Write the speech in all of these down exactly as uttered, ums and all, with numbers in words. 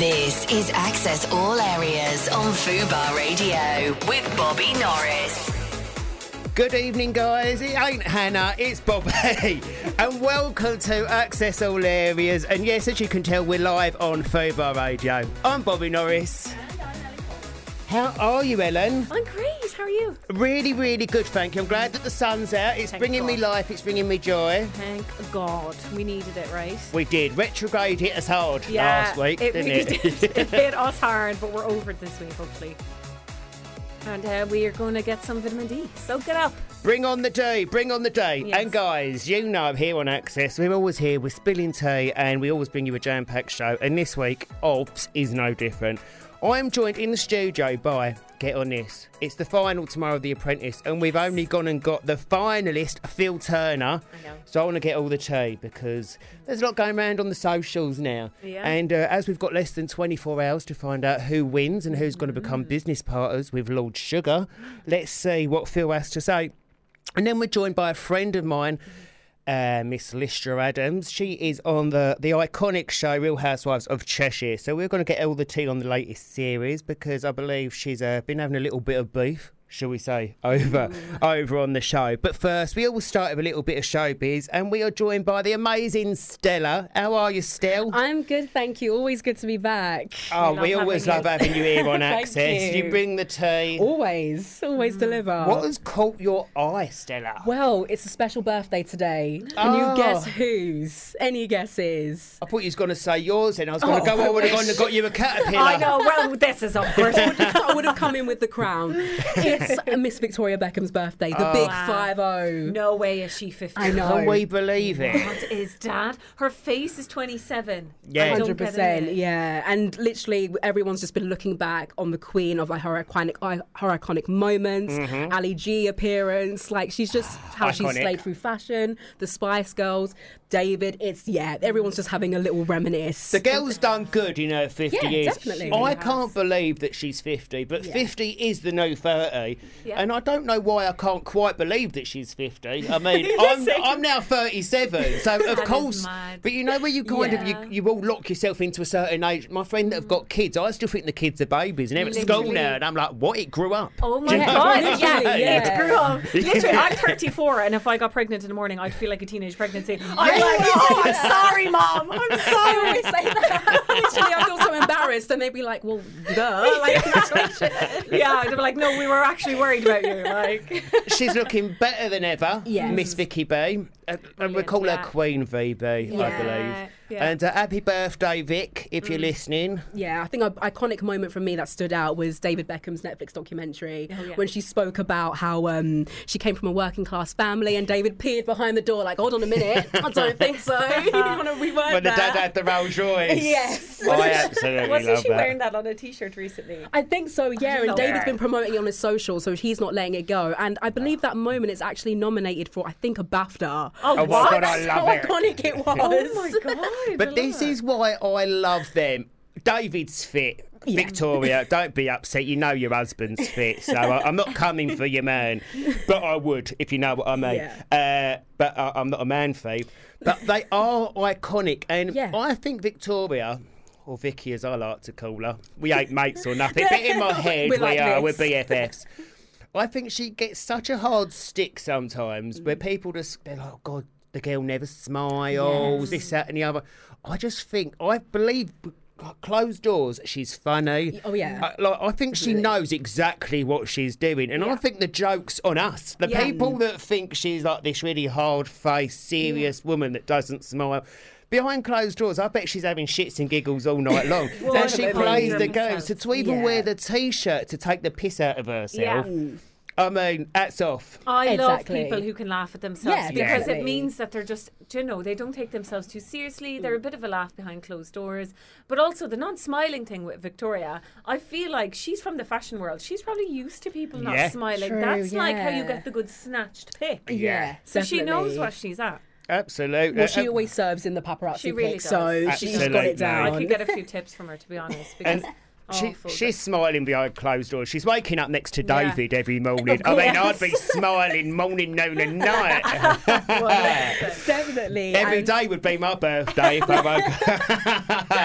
This is Access All Areas on Fubar Radio with Bobby Norris. Good evening, guys. It ain't Hannah, it's Bobby. And welcome to Access All Areas. And yes, as you can tell, we're live on Fubar Radio. I'm Bobby Norris. How are you, Ellen? I'm great. How are you? Really, really good, thank you. I'm glad that the sun's out. It's Thank bringing God. me life. It's bringing me joy. Thank God. We needed it, right? We did. Retrograde hit us hard Yeah, last week, it didn't really it? did. It hit us hard, but we're over it this week, hopefully. And uh, we are going to get some vitamin D. Soak it up. Bring on the day, bring on the day. Yes. And guys, you know here on Access, we're always here with Spilling Tea and we always bring you a jam-packed show. And this week, Obs is no different. I'm joined in the studio by, get on this, it's the final tomorrow of The Apprentice and we've only gone and got the finalist, Phil Turner. I know. So I want to get all the tea because there's a lot going around on the socials now. Yeah. And uh, as we've got less than twenty-four hours to find out who wins and who's going to become business partners with Lord Sugar, let's see what Phil has to say. And then we're joined by a friend of mine, uh, Miss Listra Adams. She is on the, the iconic show Real Housewives of Cheshire. So we're going to get all the tea on the latest series because I believe she's uh, been having a little bit of beef, shall we say, over over on the show. But first, we always start with a little bit of showbiz, and we are joined by the amazing Stella. How are you, Stell? I'm good, thank you. Always good to be back. Oh, We we love always having love you. having you here on Thank Access. you. bring the tea. Always, always deliver. What has caught your eye, Stella? Well, it's a special birthday today. Can Oh. you guess whose? Any guesses? I thought you was going to say yours, and I was going to Oh, go, I I would have wish. gone and got you a caterpillar. I know. Well, this is awkward. I would have come in with the crown. It's Miss Victoria Beckham's birthday, the Oh. big Wow. five oh. No way is she fifty. I know. Can we believe it? What is that? Her face is twenty-seven. Yeah. I don't one hundred get percent, it. yeah. And literally, everyone's just been looking back on the Queen of like her iconic, her iconic moments, Ali G appearance. Like she's just how she's Iconic. slayed through fashion. The Spice Girls, David. It's yeah. Everyone's just having a little reminisce. The girl's done good in her fifty Yeah, years. definitely. I She can't has. believe that she's fifty, but Yeah. fifty is the new thirty. Yeah. And I don't know why I can't quite believe that she's fifty. I mean, I'm, I'm now thirty-seven, so of That is course. mad. But you know where you kind of, Yeah. you, you all lock yourself into a certain age. My friend that have got kids, I still think the kids are babies and they're at school Literally. now. And I'm like, what? It grew up. Oh Do my you know God! what I'm Yeah, saying? yeah. it grew up. Literally, I'm thirty-four, and if I got pregnant in the morning, I'd feel like a teenage pregnancy. I'm like, oh, I'm sorry, mom. I'm I sorry. always say that. Literally, I feel so embarrassed, and they'd be like, "Well, duh." Like, Yeah, they'd be like, no, we were actually worried about you. Like, She's looking better than ever, Yes. Miss Vicky B. Uh, and we Brilliant, call yeah. her Queen V B, I Yeah, believe. yeah. And uh, happy birthday, Vic, if you're listening. Yeah, I think an iconic moment for me that stood out was David Beckham's Netflix documentary Oh, yeah. when she spoke about how um, she came from a working class family and David peered behind the door like, hold on a minute, I don't think so. You want to reword When the that? dad had the Rolls Royce. Yes. I absolutely wasn't love she that. wearing that on a T-shirt recently? I think so, yeah. And love David's that. been promoting it on his social, so he's not letting it go. And I believe that moment is actually nominated for, I think, a BAFTA. Oh, my what? God, I love How it. iconic it was. Oh my God! But this is why I love them. David's fit. Victoria, don't be upset. You know your husband's fit, so I, I'm not coming for your man, but I would if you know what I mean. Yeah. Uh, but I, I'm not a man thief. But they are iconic, and Yeah. I think Victoria, or Vicky as I like to call her, we ain't mates or nothing, but in my head We're we like are. this. We're B F Fs. I think she gets such a hard stick sometimes, where people just they're like, oh God, the girl never smiles, this, that, and the other. I just think I believe. Closed doors, she's funny. Oh, yeah. I, like, I think she knows exactly what she's doing, and I think the joke's on us. The Yeah. people that think she's like this really hard-faced, serious woman that doesn't smile. Behind closed doors, I bet she's having shits and giggles all night long. and she definitely. plays the one hundred game. percent. So to even Yeah. wear the T-shirt to take the piss out of herself, Yeah. I mean, hats off. I love Exactly. people who can laugh at themselves Yeah, because definitely. it means that they're just, do you know, they don't take themselves too seriously. They're a bit of a laugh behind closed doors. But also the non-smiling thing with Victoria, I feel like she's from the fashion world. She's probably used to people not Yeah. smiling. True, That's like how you yeah. get the good snatched pic. Yeah, So she knows definitely. what she's at. Absolutely. Well, she Uh, always serves in the paparazzi She really pic, does. so she's got Absolutely. it down. I could get a few tips from her, to be honest. Because And She, awful. she's smiling behind closed doors. She's waking up next to Yeah. David every morning. I mean, I'd be smiling morning, noon and night. Definitely. Every And day would be my birthday if I woke up.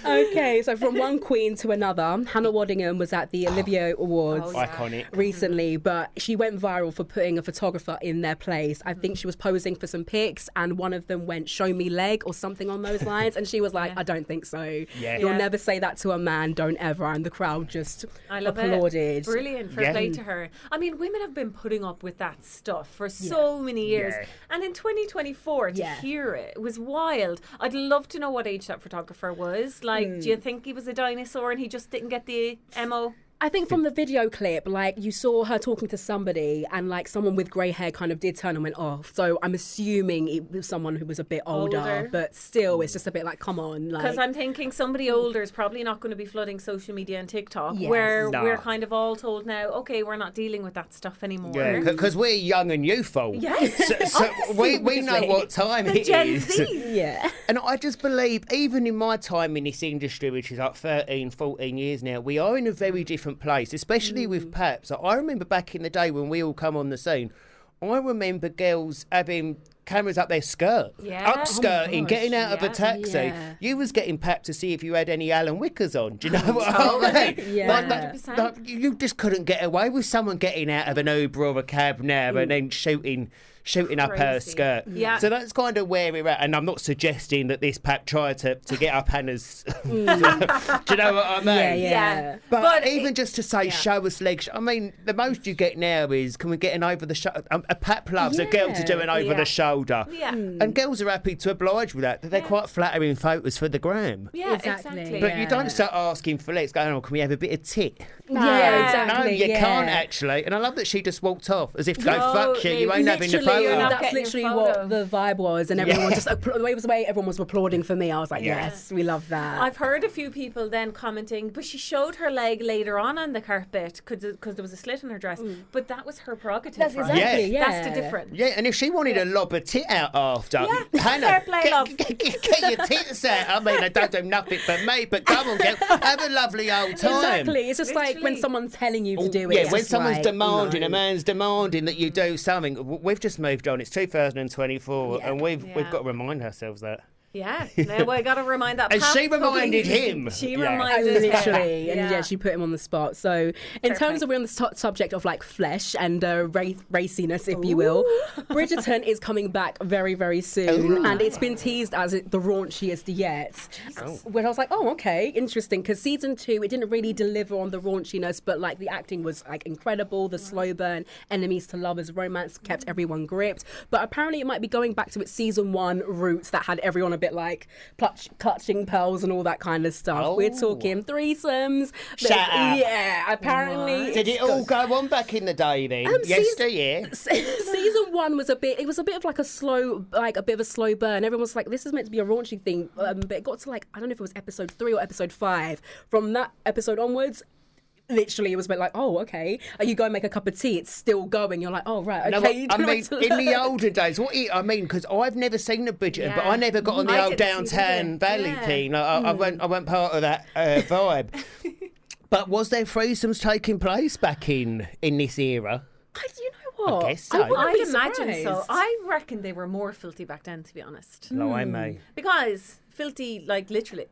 Okay, so from one queen to another, Hannah Waddingham was at the Olivia Awards Oh, yeah. Iconic. recently, but she went viral for putting a photographer in their place. I think she was posing for some pics, and one of them went, "Show me leg" or something on those lines, and she was like, Yeah. "I don't think so. Yeah. You'll Yeah. never say that to a man. Don't ever." And the crowd just I love applauded. it. Brilliant. Fair Yeah. play to her. I mean, women have been putting up with that stuff for so many years. Yeah. And in twenty twenty-four, to Yeah. hear it was wild. I'd love to know what age that photographer was. Like, Hmm. do you think he was a dinosaur and he just didn't get the M O? I think from the video clip, like you saw her talking to somebody, and like someone with grey hair kind of did turn and went off. So I'm assuming it was someone who was a bit older, Older. but still, it's just a bit like, come on, like. Because I'm thinking somebody older is probably not going to be flooding social media and TikTok, Yes. where No. we're kind of all told now, okay, we're not dealing with that stuff anymore. Yeah, because we're young and youthful. Yes, So, so we, we know obviously. what time The it Gen is. Z. Yeah. And I just believe, even in my time in this industry, which is like thirteen, fourteen years now, we are in a very different place, especially with Paps. I remember back in the day when we all come on the scene, I remember girls having cameras up their skirt, Yeah. upskirting, Oh my getting out of a gosh, taxi. yeah. You was getting papped to see if you had any Alan Wickers on. Do you know what I mean? Yeah. Like, one hundred percent. like, you just couldn't get away with someone getting out of an Uber or a cab now and then shooting shooting up her Crazy. skirt. Yeah. So that's kind of where we're at. And I'm not suggesting that this Pap tried to, to get up Hannah's... Do you know what I mean? Yeah, yeah. Yeah. But, But even it- just to say, yeah. show us legs. I mean, the most you get now is, can we get an over the shoulder? Um, a Pap loves a girl to Yeah. do an over Yeah. the shoulder. Yeah. And girls are happy to oblige with that. They're Yeah. quite flattering photos for the gram. Yeah, Exactly. exactly. But you Yeah. don't start asking for legs, going, oh, can we have a bit of tit? Yeah, exactly. No, you yeah. can't actually. And I love that she just walked off as if to go, No, fuck you, you they- ain't having the Literally, photo. not that's getting your literally photo. what the vibe was, and everyone Yeah. just appla- the way it was the way everyone was applauding for me. I was like, Yeah. yes, we love that. I've heard a few people then commenting, but she showed her leg later on on the carpet because there was a slit in her dress. But that was her prerogative. That's right? exactly Yeah. yeah. That's the difference. Yeah, and if she wanted to lob a tit out after, Yeah, Hannah, fair play, get, love. Get, get- get your tits out. I mean, I don't do nothing but me, but come on, girl, have a lovely old time. Exactly. It's just like when Literally. someone's telling you to do it. Yeah, it's when just someone's like, demanding, no. a man's demanding that you do something. w- We've just moved on. It's two thousand twenty-four, Yeah. and we've Yeah. we've got to remind ourselves that. Yeah, now we got to remind that. And Pap she reminded puppy. him. She Yeah. reminded him. Literally, and yeah, she put him on the spot. So, in Fair terms play. of we're on the to- subject of like flesh and uh, race, raciness, if you will, Bridgerton is coming back very, very soon, Ooh. and it's been teased as it, the raunchiest yet. When I was like, oh, okay, interesting, because season two it didn't really deliver on the raunchiness, but like the acting was like incredible. The slow burn, enemies to lovers romance kept everyone gripped. But apparently, it might be going back to its season one roots that had everyone a bit like clutch, clutching pearls and all that kind of stuff. We're Oh. talking threesomes. Shut There's- up. Yeah, apparently. What? Did it's it all go on back in the day then? Um, Yesteryear. season one was a bit it was a bit of like a slow like a bit of a slow burn. Everyone was like, this is meant to be a raunchy thing, um, but it got to like, I don't know if it was episode three or episode five. From that episode onwards, literally it was a bit like, oh, okay, are you going to make a cup of tea? It's still going. You're like, oh, right, okay. No, you I don't know mean, what to in the learn. olden days, what it, I mean, because I've never seen a Bridgerton, but Yeah. I never got on the I old didn't see downtown it. valley Yeah. team. Like, I, I, weren't, I weren't part of that uh, vibe. But was there threesomes taking place back in in this era? I, you know what? guess so. wouldn't I'd be imagine so. surprised. I reckon they were more filthy back then, to be honest. No, I may. Because filthy, like literally.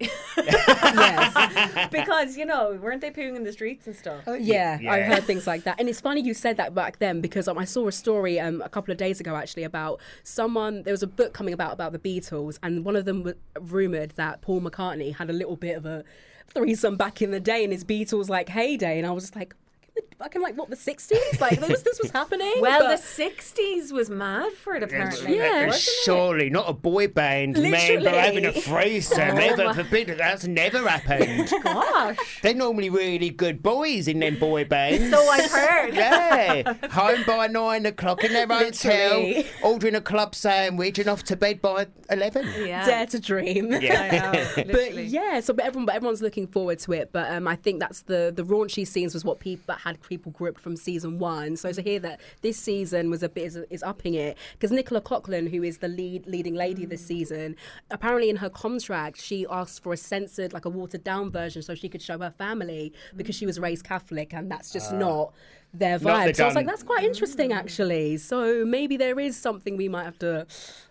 Yes. Because, you know, weren't they pooing in the streets and stuff? Yeah, Yeah. I heard things like that. And it's funny you said that back then, because um, I saw a story um, a couple of days ago actually about someone, there was a book coming about about the Beatles, and one of them w- rumoured that Paul McCartney had a little bit of a threesome back in the day in his Beatles like heyday. And I was just like, back in like what, the sixties? Like this, this was happening? Well, But- the sixties was mad for it, apparently. Yeah. Uh, wasn't Surely not a boy band Literally. member having a threesome. Oh Never my- forbid it. That's never happened. Gosh. They're normally really good boys in them boy bands. So I've heard. Yeah, home by nine o'clock in their hotel, Literally. ordering a club sandwich and off to bed by eleven. Yeah. Dare to dream. Yeah. I know, But literally. yeah, so but everyone, but everyone's looking forward to it. But um, I think that's the the raunchy scenes was what people that had people gripped from season one. So to hear that this season was a bit is, is upping it, because Nicola Coughlan, who is the lead leading lady this season, apparently in her contract she asked for a censored, like a watered down version, so she could show her family, because she was raised Catholic, and that's just not their Not vibe. the So I was like, done- that's quite interesting actually. So maybe there is something we might have to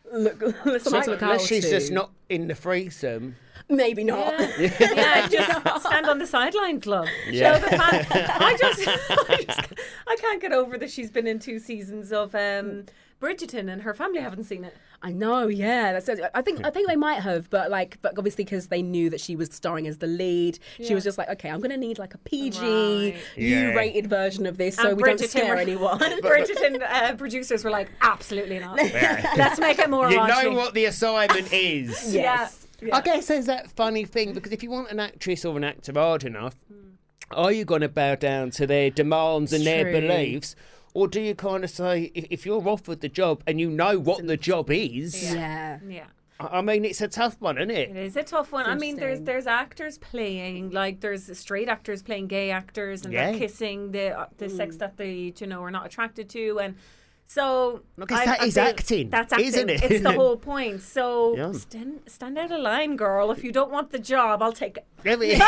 look, someone to look out Unless she's to. just not in the threesome. Maybe not. Yeah, yeah, just stand on the sideline club. Yeah. Show the fan. I just, I just, I can't get over that she's been in two seasons of um, Bridgerton and her family haven't seen it. I know, yeah. That's it. I think I think they might have, but like, but obviously because they knew that she was starring as the lead, she Yeah. was just like, okay, I'm gonna need like a P G, Right. Yeah. U-rated version of this, so And we don't Bridgerton scare were- anyone. Bridgerton uh, producers were like, absolutely not. Let's make it more You raunchy. know what the assignment is. Yes. Yeah. I guess there's that funny thing, because if you want an actress or an actor hard enough, are you going to bow down to their demands and It's their true. beliefs? Or do you kind of say, if, if you're offered the job and you know what the job is, Yeah. Yeah. I I mean, it's a tough one, isn't It it? is a tough one. I mean, there's interesting. there's actors playing, like there's straight actors playing gay actors, and Yeah. they're kissing the uh, the sex that they you know are not attracted to, and so I guess that is feel acting, That's acting, isn't it? It's the whole point. So Yeah. stand stand out of line, girl. If you don't want the job, I'll take it. I mean,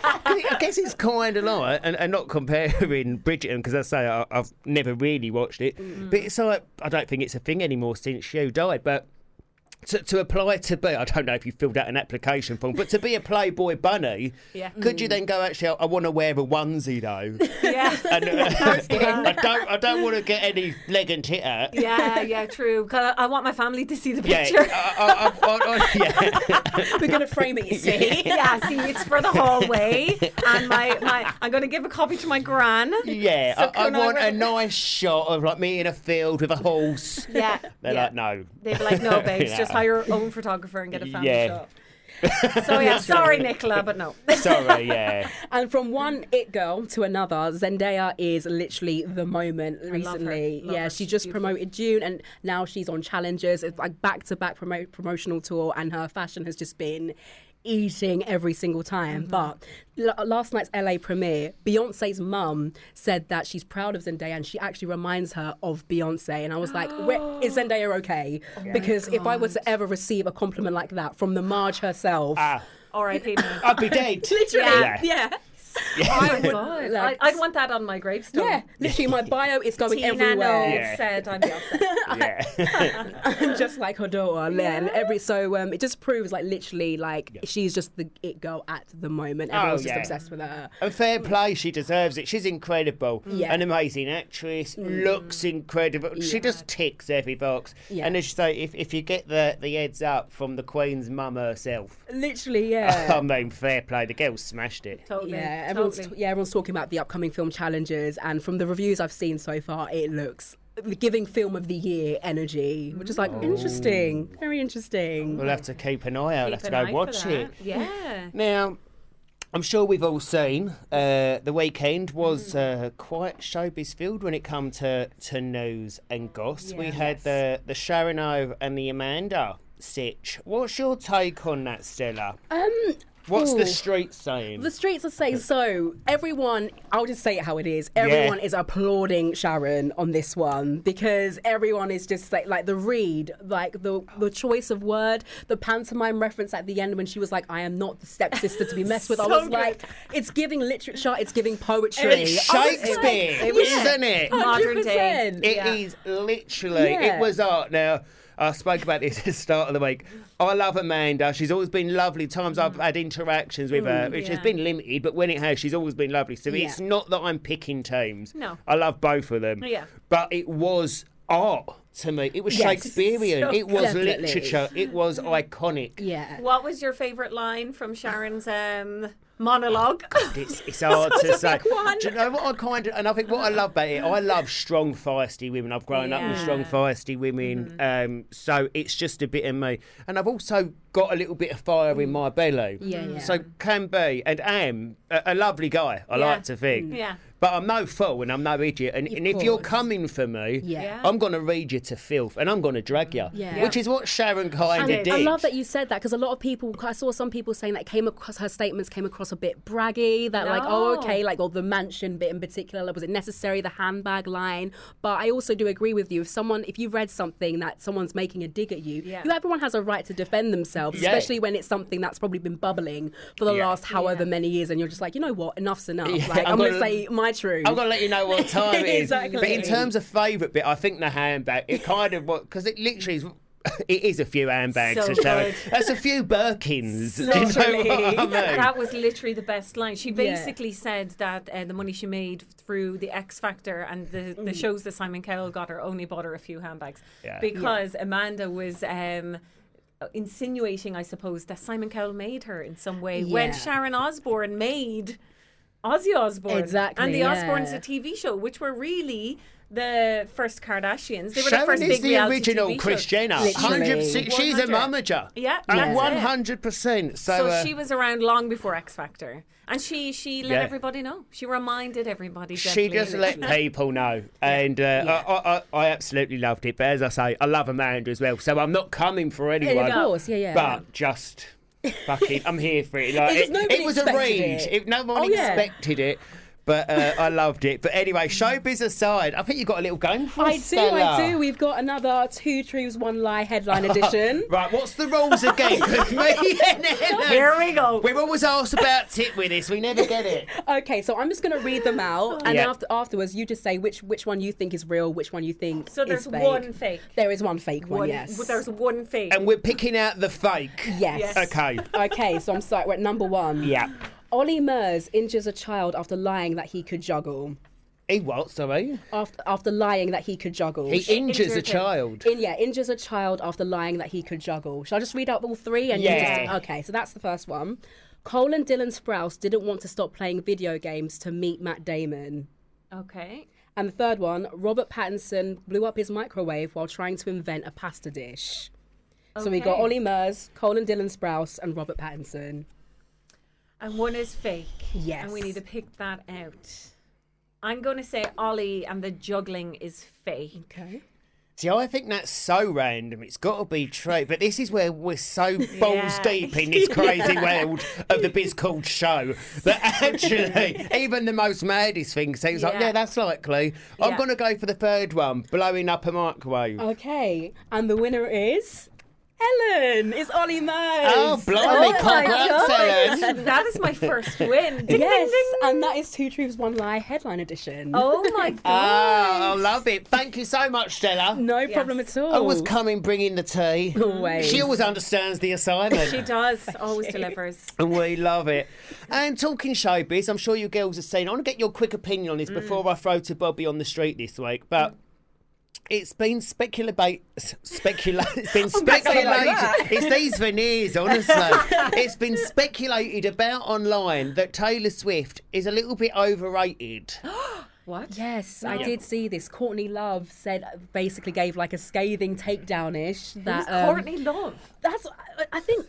I guess it's kind of like, and, and not comparing Bridgerton, because I say I, I've never really watched it, but it's like, I don't think it's a thing anymore since you died, but to, to apply to be, I don't know if you filled out an application form, but to be a Playboy bunny, Yeah. could you then go, actually, I want to wear a onesie though? Yeah. And, uh, I don't, I don't want to get any leg and tit out. Yeah, yeah, true. 'Cause I I want my family to see the Yeah, picture. I, I, I, I, yeah. We're gonna frame it, you see. Yeah, see, it's for the hallway, and my, my I'm going to give a copy to my gran. Yeah, So I, I can I want a wear- nice shot of like me in a field with a horse. Yeah, They're yeah. like, no. They'd be like, no, babes, Yeah. just hire your own photographer and get a family Yeah. shot. So yeah, sorry, Nicola, but no. Sorry, yeah. And from one it girl to another, Zendaya is literally the moment love her. recently. Love yeah, her. she She's just beautiful. promoted June, and now she's on challenges. It's like back to back promo- promotional tour, and her fashion has just been eating every single time. Mm-hmm. But l- last night's L A premiere, Beyonce's mum said that she's proud of Zendaya, and she actually reminds her of Beyonce. And I was like, Where, is Zendaya okay? Because if I were to ever receive a compliment like that from the Marge herself, Ah, All right, people. I'd be dead. literally, Yeah. yeah. Oh my would, god, like- I, I'd want that on my gravestone. Yeah, literally, my bio is going Tina everywhere. Knowles Yeah. said I'm Beyonce. Yeah. Just like her daughter, Len. Every so um, it just proves like literally like she's just the it girl at the moment. Everyone's just yeah. obsessed with her. And fair play, she deserves it. She's incredible. Yeah. An amazing actress, looks incredible. She just ticks every box. Yeah. And as you say, if, if you get the, the heads up from the Queen's mum herself, Literally, yeah. I mean, fair play. The girl smashed it. Totally. Yeah, everyone's totally. yeah, everyone's talking about the upcoming film challenges, and from the reviews I've seen so far, it looks giving film of the year energy, which is like interesting, very interesting. We'll have to keep an eye out. We'll have Keep to an go eye watch for it. that. Yeah. Now, I'm sure we've all seen uh, the weekend was uh, quite showbiz filled when it come to, to news and goss. we Yeah. had the the Sharon O and the Amanda sitch. What's your take on that, Stella? Um, What's the ooh. street saying? The streets are saying so. Everyone, I'll just say it how it is. Everyone is applauding Sharon on this one because everyone is just like, like the read, like the the choice of word, the pantomime reference at the end when she was like, "I am not the stepsister to be messed with." I So was good. like, it's giving literature, it's giving poetry. It's I was Shakespeare, like, isn't it? Modern day. one hundred percent. It is Yeah. literally, Yeah. it was art. Now, I spoke about this at the start of the week. I love Amanda. She's always been lovely. Times I've had interactions with her, which has yeah. been limited, but when it has, she's always been lovely. So Yeah. it's not that I'm picking teams. No. I love both of them. Yeah. But it was art to me. It was Yes. Shakespearean. So it was Definitely. literature. It was iconic. Yeah. What was your favourite line from Sharon's um, monologue? It's, it's hard was to a say. big one. Do you know what I kind of, and I think what I love about it, I love strong, feisty women. I've grown up with Yeah. strong, feisty women. Um, so it's just a bit of me. And I've also got a little bit of fire in my belly. Yeah, yeah. So can be, and am, a, a lovely guy, I Yeah. like to think. Yeah. But I'm no fool and I'm no idiot. And, and if you're course. coming for me, Yeah. Yeah. I'm going to read you to filth and I'm going to drag you. Yeah. Which is what Sharon kind of And did. I love that you said that because a lot of people, I saw some people saying that came across her statements came across a bit braggy. That like, oh, No. okay, like, or the mansion bit in particular, was it necessary? The handbag line, but I also do agree with you. If someone, if you've read something that someone's making a dig at you, Yeah. you everyone has a right to defend themselves, Yeah. especially when it's something that's probably been bubbling for the Yeah. last however Yeah. many years, and you're just like, you know what, enough's enough. Yeah, Like, I'm I'm, gonna, gonna- say my truth. I'm going to let you know what time it is. Exactly. But in terms of favourite bit, I think the handbag, it kind of, because it literally is it is a few handbags. So to show good. it. That's a few Birkins. Do you know Literally. what I mean? That was literally the best line. She Yeah. basically said that uh, the money she made through the X Factor and the, the shows that Simon Cowell got her only bought her a few handbags. Yeah. Because Amanda was um, insinuating, I suppose, that Simon Cowell made her in some way when Yeah. Sharon Osbourne made Ozzy Osbourne. Exactly, And the yeah. Osbournes, a T V show, which were really the first Kardashians. They were Sharon the first is big the reality original T V Kris show. Jenner. Literally. one hundred percent. She's a one hundred. momager. Yeah, Uh, that's it. one hundred percent. So, So uh, she was around long before X Factor, and she she let Yeah. everybody know. She reminded everybody. she gently, just let literally. people know. And uh, Yeah. I, I, I absolutely loved it. But as I say, I love Amanda as well. So I'm not coming for anyone. Of course, yeah, yeah. But just fucking, I'm here for it. Like, It's just it, nobody it was a expected read. it. It, no one Oh, yeah. expected it. But uh, I loved it. But anyway, showbiz aside, I think you've got a little game for us, I do, Stella. I do. We've got another Two Truths, One Lie headline edition. Right, what's the rules again? 'Cause me and Ellen, Here we go. we're always asked about tip with this. We never get it. Okay, so I'm just going to read them out, and Yeah. after afterwards, you just say which which one you think is real, which one you think So there's is fake. one fake. There is one fake one, One, yes. There's one fake. And we're picking out the fake. Yes. Yes. Okay. Okay, so I'm sorry. We're at number one. Yeah. Ollie Murs injures a child after lying that he could juggle. He what, sorry? After after lying that he could juggle. He injures a injured him. child. In, yeah, injures a child after lying that he could juggle. Shall I just read out all three? And you Yeah. just, okay, so that's the first one. Cole and Dylan Sprouse didn't want to stop playing video games to meet Matt Damon. okay. And the third one, Robert Pattinson blew up his microwave while trying to invent a pasta dish. So we got Okay. Ollie Murs, Cole and Dylan Sprouse, and Robert Pattinson. And one is fake. Yes. And we need to pick that out. I'm going to say Ollie and the juggling is fake. Okay. See, I think that's so random. It's got to be true. But this is where we're so balls Yeah. deep in this crazy world of the Biz Called Show that actually, even the most maddest thing seems like, Yeah. yeah, that's likely. I'm Yeah. going to go for the third one, blowing up a microwave. Okay. And the winner is Ellen. It's Ollie Murs. Oh, blimey, congrats, Ellen. That is my first win. Ding, Yes, ding, ding. and that is Two Truths, One Lie headline edition. Oh my god. Oh, I love it. Thank you so much, Stella. No Yes. problem at all. Always coming, bringing the tea. Always. She always understands the assignment. She does. Always delivers. And we love it. And talking showbiz, I'm sure you girls have seen. I want to get your quick opinion on this before I throw to Bobby on the street this week. But it's been speculate, speculate. It's been speculated. like It's these veneers, honestly. It's been speculated about online that Taylor Swift is a little bit overrated. What? Yes, I Yeah. did see this. Courtney Love said, basically gave like a scathing takedown-ish. That, Who's um, Courtney Love? That's, I- I think...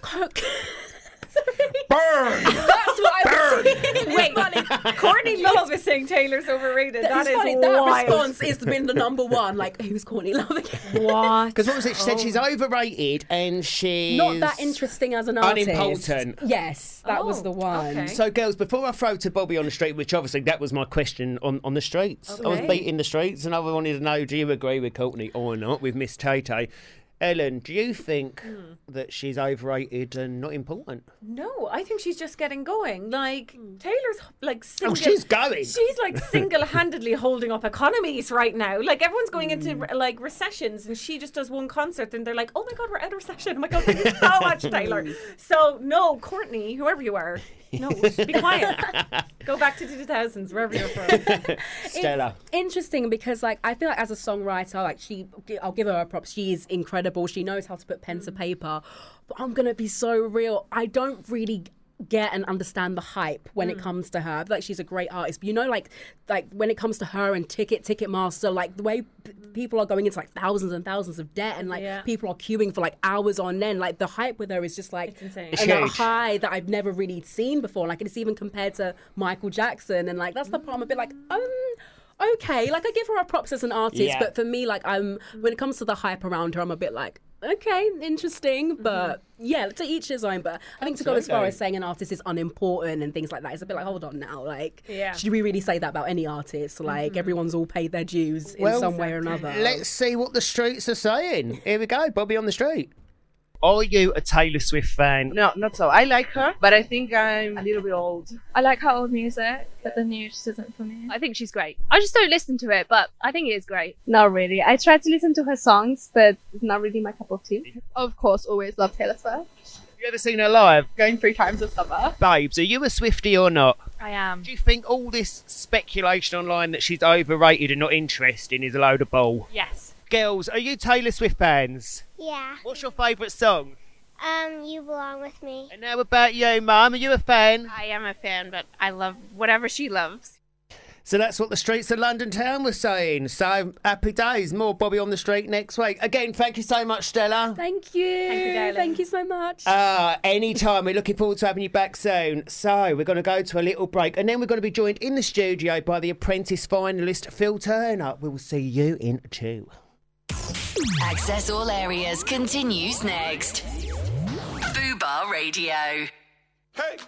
Burn! That's what I was saying. Wait, Courtney Love is saying Taylor's overrated. That It's is funny, that wild. response has been the number one. Like, who's Courtney Love again? What? Because what was it? She said she's overrated and she's Not that interesting as an artist. unimportant. Yes, that was Oh, the one. okay. So, girls, before I throw to Bobby on the street, which obviously that was my question on, on the streets. I was Okay. beating the streets and I wanted to know, do you agree with Courtney or not, with Miss Tay Tay? Ellen, do you think Hmm. that she's overrated and not important? No, I think she's just getting going. Like Taylor's like single, Oh, she's going. She's like single-handedly holding up economies right now. Like everyone's going into like recessions, and she just does one concert, and they're like, "Oh my god, we're out of recession! Oh my god, thank you so much, Taylor." So no, Courtney, whoever you are, no, be quiet. Go back to the two thousands, wherever you're from. Stella. Interesting because like I feel like as a songwriter, like she, I'll give her a props. She is incredible. She knows how to put pen to paper. But I'm gonna be so real. I don't really get and understand the hype when it comes to her. I feel like she's a great artist. But you know, like like when it comes to her and Ticket, Ticketmaster, like the way p- people are going into like thousands and thousands of debt, and like Yeah. people are queuing for like hours on end. Like the hype with her is just like It's insane. It's and a huge. high that I've never really seen before. Like it's even compared to Michael Jackson, and like that's the part I'm a bit like um. Okay, like I give her a props as an artist, Yeah. but for me, like I'm when it comes to the hype around her, I'm a bit like, okay, interesting, but yeah, to each his own. But I think to go as far Absolutely. as saying an artist is unimportant and things like that is a bit like, hold on now, like, Yeah. should we really say that about any artist? Like everyone's all paid their dues Well, in some way or another. Let's see what the streets are saying. Here we go, Bobby on the street. Are you a Taylor Swift fan? No, not so. I like her, but I think I'm a little bit old. I like her old music, but the new just isn't for me. I think she's great. I just don't listen to it, but I think it is great. Not really. I try to listen to her songs, but it's not really my cup of tea. Of course, always love Taylor Swift. Have you ever seen her live? Going three times this summer. Babes, are you a Swiftie or not? I am. Do you think all this speculation online that she's overrated and not interesting is a load of bull? Yes. Girls, are you Taylor Swift fans? Yeah. What's your favourite song? Um, You Belong With Me. And how about you, Mum? Are you a fan? I am a fan, but I love whatever she loves. So that's what the streets of London town were saying. So happy days. More Bobby on the street next week. Again, thank you so much, Stella. Thank you. Thank you, darling. Thank you so much. Ah, anytime. We're looking forward to having you back soon. So we're going to go to a little break and then we're going to be joined in the studio by the Apprentice finalist Phil Turner. We will see you in two. Access All Areas continues next. Fubar Radio. Hey!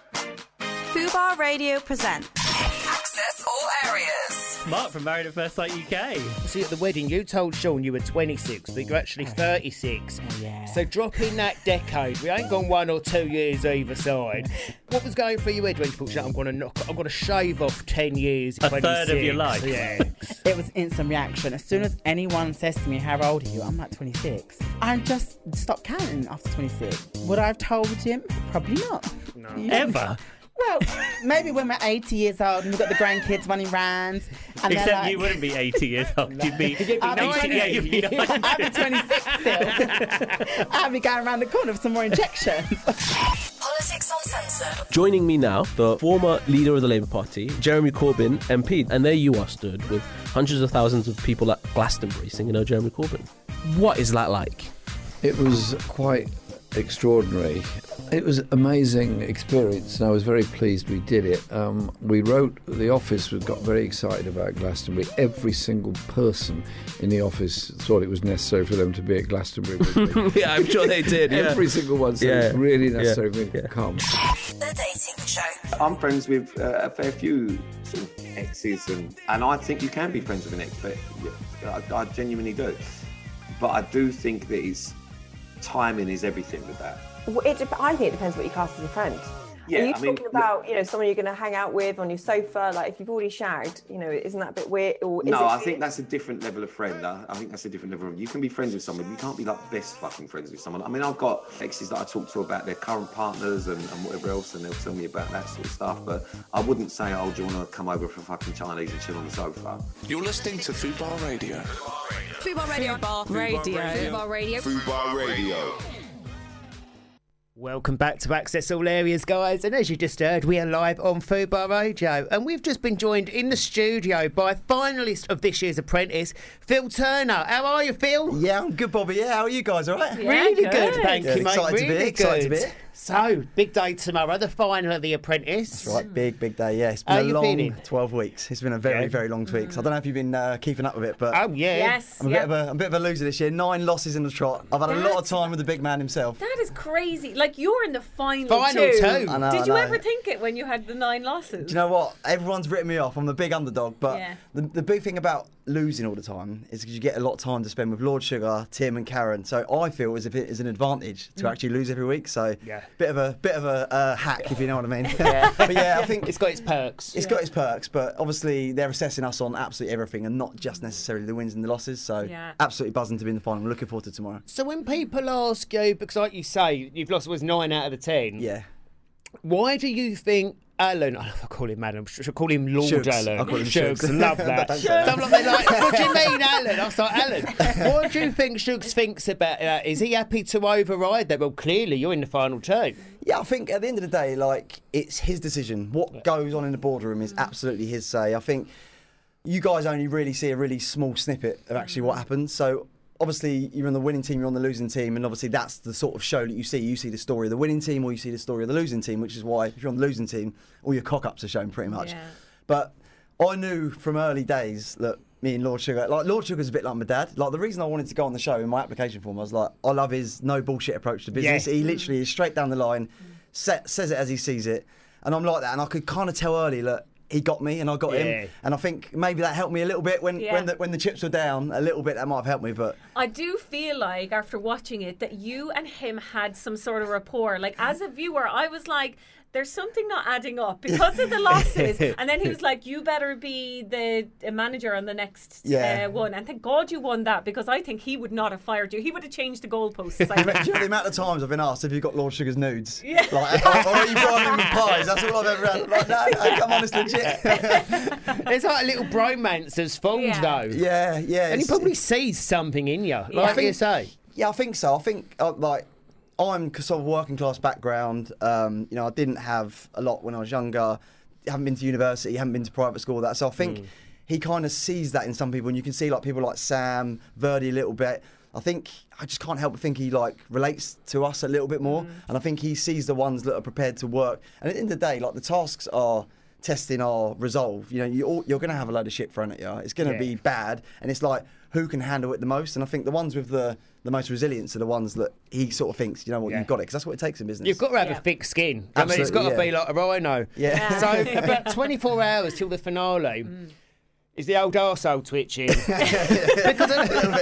Fubar Radio presents Access All Areas. Mark from Married at First Sight U K. See, at the wedding, you told Sean you were twenty-six, but you're actually thirty-six. Oh, yeah. So drop in that decade. We ain't gone one or two years either side. What was going through your head when you thought, I'm going to knock, I'm going to shave off ten years. A third of your life. Yeah. It was instant reaction. As soon as anyone says to me, how old are you? I'm like twenty-six. I just stopped counting after twenty-six. Would I have told him? Probably not. No. Ever? Well, maybe when we're eighty years old and we've got the grandkids running rounds. And Except like, you wouldn't be eighty years old. You'd be, You'd be I'll be ninety. yeah, you'd be ninety. I'll be twenty-six still. I'll be going around the corner for some more injections. Politics Uncensored. Joining me now, the former leader of the Labour Party, Jeremy Corbyn, M P. And there you are stood with hundreds of thousands of people at Glastonbury singing, "Oh, Jeremy Corbyn." What is that like? It was quite extraordinary. It was an amazing experience and I was very pleased we did it. Um, we wrote, the office got very excited about Glastonbury. Every single person in the office thought it was necessary for them to be at Glastonbury with me. Yeah, I'm sure they did. Yeah. Every single one said Yeah. it's really necessary Yeah. for me to come. The Dating Show. I'm friends with uh, a fair few sort of exes, and, and I think you can be friends with an ex, but yeah, I, I genuinely do. But I do think that it's timing is everything with that. It, dep- I think it depends what you class as a friend. Yeah, Are you I mean, talking about, you know, someone you're going to hang out with on your sofa? Like, if you've already shagged, you know, isn't that a bit weird? Or is no, it I think that's a different level of friend. I, I think that's a different level of. You can be friends with someone, you can't be like best fucking friends with someone. I mean, I've got exes that I talk to about their current partners and, and whatever else, and they'll tell me about that sort of stuff. But I wouldn't say, oh, do you want to come over for fucking Chinese and chill on the sofa? You're listening to Fubar Radio. Fubar Radio. Fubar Radio. Fubar Radio. Fubar Radio. Welcome back to Access All Areas, guys. And as you just heard, we are live on Fubar Radio. And we've just been joined in the studio by a finalist of this year's Apprentice, Phil Turner. How are you, Phil? Yeah, I'm good, Bobby. Yeah, how are you guys? All right? Yeah, really good, good thank yeah, you, mate. Excited really to be here. Excited good. to be here. So, big day tomorrow, the final of The Apprentice. That's right, big, big day, yeah. It's been How a you long feeling? twelve weeks. It's been a very, Yeah. very long two weeks. I don't know if you've been uh, keeping up with it, but Oh, yeah. Yes. I'm a, yeah. bit of a, I'm a bit of a loser this year. Nine losses in the trot. I've had a lot of That's- time with the big man himself. That is crazy. Like, you're in the final, Final two. two. I know, Did I you know. ever think it when you had the nine losses? Do you know what? Everyone's written me off. I'm the big underdog, but Yeah. the, the big thing about losing all the time is because you get a lot of time to spend with Lord Sugar, Tim, and Karen. So I feel as if it is an advantage to Mm. actually lose every week. So Yeah. bit of a bit of a uh, hack, if you know what I mean. But yeah, I think It's got its perks. It's got its perks, but obviously they're assessing us on absolutely everything and not just necessarily the wins and the losses. So Yeah. absolutely buzzing to be in the final. Looking forward to tomorrow. So when people ask you, because like you say, you've lost was nine out of the ten. Yeah. Why do you think Alan, I call him Alan, I should call him Lord Shugs. Alan. I'll call him Shugs, Shugs. love that. Don't say that. Some of them are like, what do you mean, Alan? I was like, Alan, what do you think Shugs thinks about that? Is he happy to override that? Well, clearly you're in the final two. Yeah, I think at the end of the day, like, it's his decision. What goes on in the boardroom is absolutely his say. I think you guys only really see a really small snippet of actually what happens. So obviously you're on the winning team, you're on the losing team, and obviously that's the sort of show that you see. You see the story of the winning team or you see the story of the losing team, which is why if you're on the losing team, all your cock-ups are shown pretty much. Yeah. But I knew from early days that me and Lord Sugar, like Lord Sugar's a bit like my dad. Like the reason I wanted to go on the show in my application form, I was like, I love his no bullshit approach to business. Yeah. He literally is straight down the line, sa- says it as he sees it, and I'm like that. And I could kind of tell early that he got me and I got Yeah. him. And I think maybe that helped me a little bit when, Yeah. when, the, when the chips were down. A little bit that might have helped me, but I do feel like after watching it that you and him had some sort of rapport. Like as a viewer, I was like, there's something not adding up because of the losses. And then he was like, you better be the uh, manager on the next Yeah. uh, one. And thank God you won that, because I think he would not have fired you. He would have changed the goalposts. I do you think. know the amount of times I've been asked if you've got Lord Sugar's nudes? Yeah. Like, or are you buying him with pies? That's all I've ever had. Like, no, no, come on, it's legit. There's like a little bromance that's formed Yeah. though. Yeah, yeah. And he it's- probably sees something in you, Yeah. like I think- you say. Yeah, I think so. I think uh, like I'm sort of working class background. Um, you know, I didn't have a lot when I was younger. Haven't been to university. Haven't been to private school. That so I think he kind of sees that in some people, and you can see like people like Sam, Verdi a little bit. I think I just can't help but think he like relates to us a little bit more, and I think he sees the ones that are prepared to work. And at the end of the day, like the tasks are testing our resolve. You know, you all, you're going to have a load of shit thrown at you. It's going to Yeah. be bad, and it's like who can handle it the most. And I think the ones with the the most resilience are the ones that he sort of thinks, you know what, Yeah. you've got it, because that's what it takes in business. You've got to have Yeah. a thick skin. I mean, it's Absolutely, got to yeah. be like a rhino. Yeah. So about twenty-four hours till the finale. Is the old arsehole twitching? Because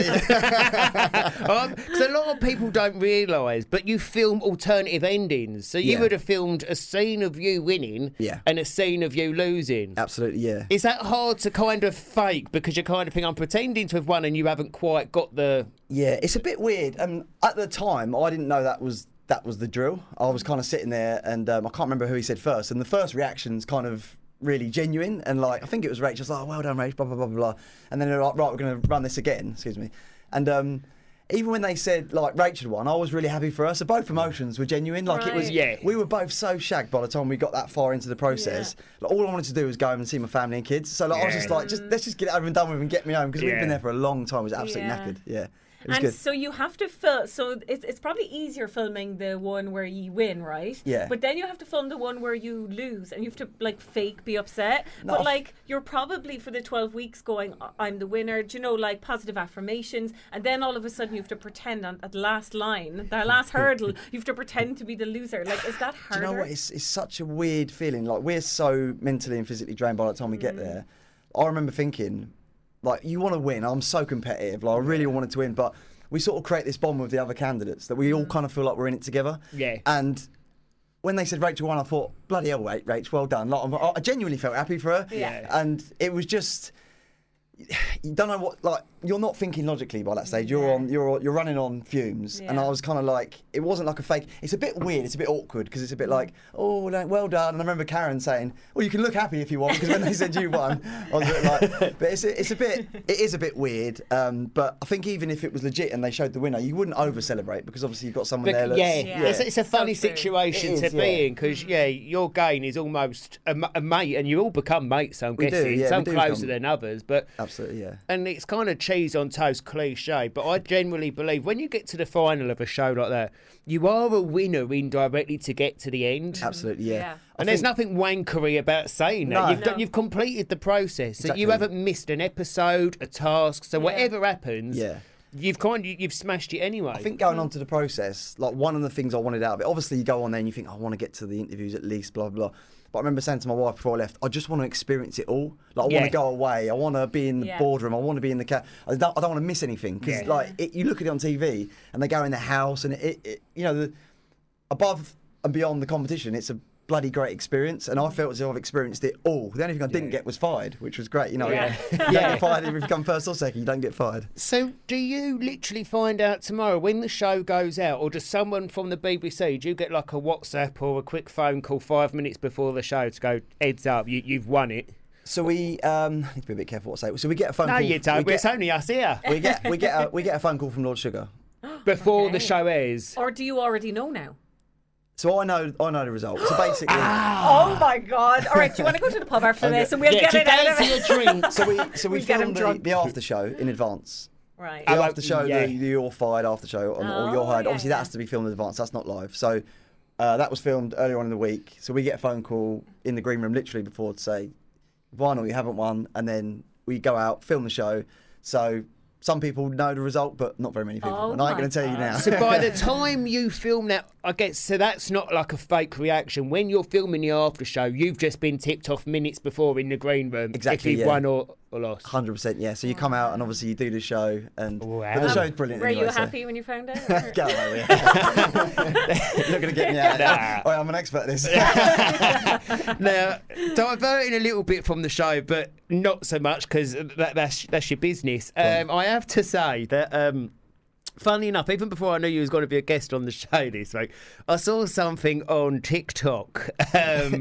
a, um, 'cause a lot of people don't realise, but you film alternative endings. So you Yeah. would have filmed a scene of you winning Yeah. and a scene of you losing. Absolutely, yeah. Is that hard to kind of fake because you kind of think I'm pretending to have won and you haven't quite got the... Yeah, it's a bit weird. And at the time, I didn't know that was that was the drill. I was kind of sitting there, and um, I can't remember who he said first. And the first reaction's kind of really genuine, and like I think it was Rach. Just like, oh, well done, Rach, blah blah blah blah. And then they're like, right, we're going to run this again. Excuse me. And um, even when they said like Rachel won, I was really happy for her. So both emotions were genuine. Like it was, Right. Yeah. we were both so shagged by the time we got that far into the process. Like, all I wanted to do was go home and see my family and kids. So like, I was Yeah. just like, just let's just get it over and done with and get me home, because we've Yeah. been there for a long time. It was absolutely Yeah. knackered. Yeah. It was And good. so you have to film. So it's, it's probably easier filming the one where you win, right? Yeah. But then you have to film the one where you lose, and you have to like fake be upset. No, but I've- like you're probably for the twelve weeks going, "I- I'm the winner. Do you know, like positive affirmations, and then all of a sudden you have to pretend on, at the last line, the last hurdle, you have to pretend to be the loser. Like, is that Do harder? you know what? It's, it's such a weird feeling. Like, we're so mentally and physically drained by the time we get there. I remember thinking, like, you want to win. I'm so competitive. Like, I really wanted to win, but we sort of create this bond with the other candidates that we all kind of feel like we're in it together. Yeah. And when they said Rachel won, I thought, bloody hell, Rach, Rach, well done. Like, I I genuinely felt happy for her. Yeah. And it was just, you don't know what, like, you're not thinking logically by that stage. You're on, you're you're running on fumes, and Yeah. I was kind of like, it wasn't like a fake. It's a bit weird. It's a bit awkward because it's a bit like, oh, like, well done. And I remember Karen saying, well, you can look happy if you want, because when they said you won, I was a bit like, but it's a, it's a bit, it is a bit weird. Um, but I think even if it was legit and they showed the winner, you wouldn't over celebrate, because obviously you've got someone there. Bec- That's, yeah, Yeah. It's, it's a So funny true. situation It to is, be yeah. in because yeah, your gain is almost a, m- a mate, and you all become mates. I'm We do, guessing yeah, some we do closer become- than others, but Absolutely, yeah. and it's kind of cheese on toast cliche. But I genuinely believe when you get to the final of a show like that, you are a winner indirectly to get to the end. Absolutely, yeah. Yeah. I And there's think- nothing wankery about saying that. No. You've, done, No. you've completed the process. So you Exactly. haven't missed an episode, a task. So whatever happens, Yeah. you've kind of, you've smashed it anyway. I think going on to the process, like one of the things I wanted out of it, obviously you go on there and you think, I want to get to the interviews at least, blah, blah, blah. But I remember saying to my wife before I left, I just want to experience it all. Like, I Yeah. want to go away. I want to be in the Yeah. boardroom. I want to be in the cat. I don't, I don't want to miss anything. Because, Yeah. like, it, you look at it on T V and they go in the house and, it, it you know, the, above and beyond the competition, it's a bloody great experience, and I felt as if I've experienced it all. The only thing I didn't get was fired, which was great. You know, Yeah. you don't get fired if you come first or second. You don't get fired. So, do you literally find out tomorrow when the show goes out, or does someone from the B B C, do you get like a WhatsApp or a quick phone call five minutes before the show to go, heads up, you, you've won it? So we um, need to be a bit careful what I say. So we get a phone No, call. you don't. we It's get, only us here. we get we get a, we get a phone call from Lord Sugar. Before the Okay. show airs. Or do you already know now? So I know I know the result. So basically, Oh my God! All right, do you want to go to the pub after Okay. this, and we'll Yeah, get to it out go of for it? your drink. so we so we We get him filmed the, drunk. the after show in advance. Right. The Oh, after show, yeah. the, the you're fired after show, or, or you're Oh, hired. yeah, Obviously, yeah. that has to be filmed in advance. That's not live. So uh, that was filmed earlier on in the week. So we get a phone call in the green room literally before to say, "Won or you haven't won," and then we go out, film the show. So some people know the result, but not very many people. Oh and I ain't my going to tell you now. So by the time you film that I guess so. That's not like a fake reaction. When you're filming the after show, you've just been tipped off minutes before in the green room. Exactly, If you've yeah. won or, or lost. one hundred percent, yeah. So you come out and obviously you do the show, and Wow. but the show's brilliant. Were anyway, you so- happy when you found out? Go away with it. You're going to get me out of there. Nah. Oh, I'm an expert at this. Now, diverting a little bit from the show, but not so much because that, that's that's your business. Um, I have to say that. Um, Funnily enough, even before I knew you was going to be a guest on the show this week, I saw something on TikTok. Um,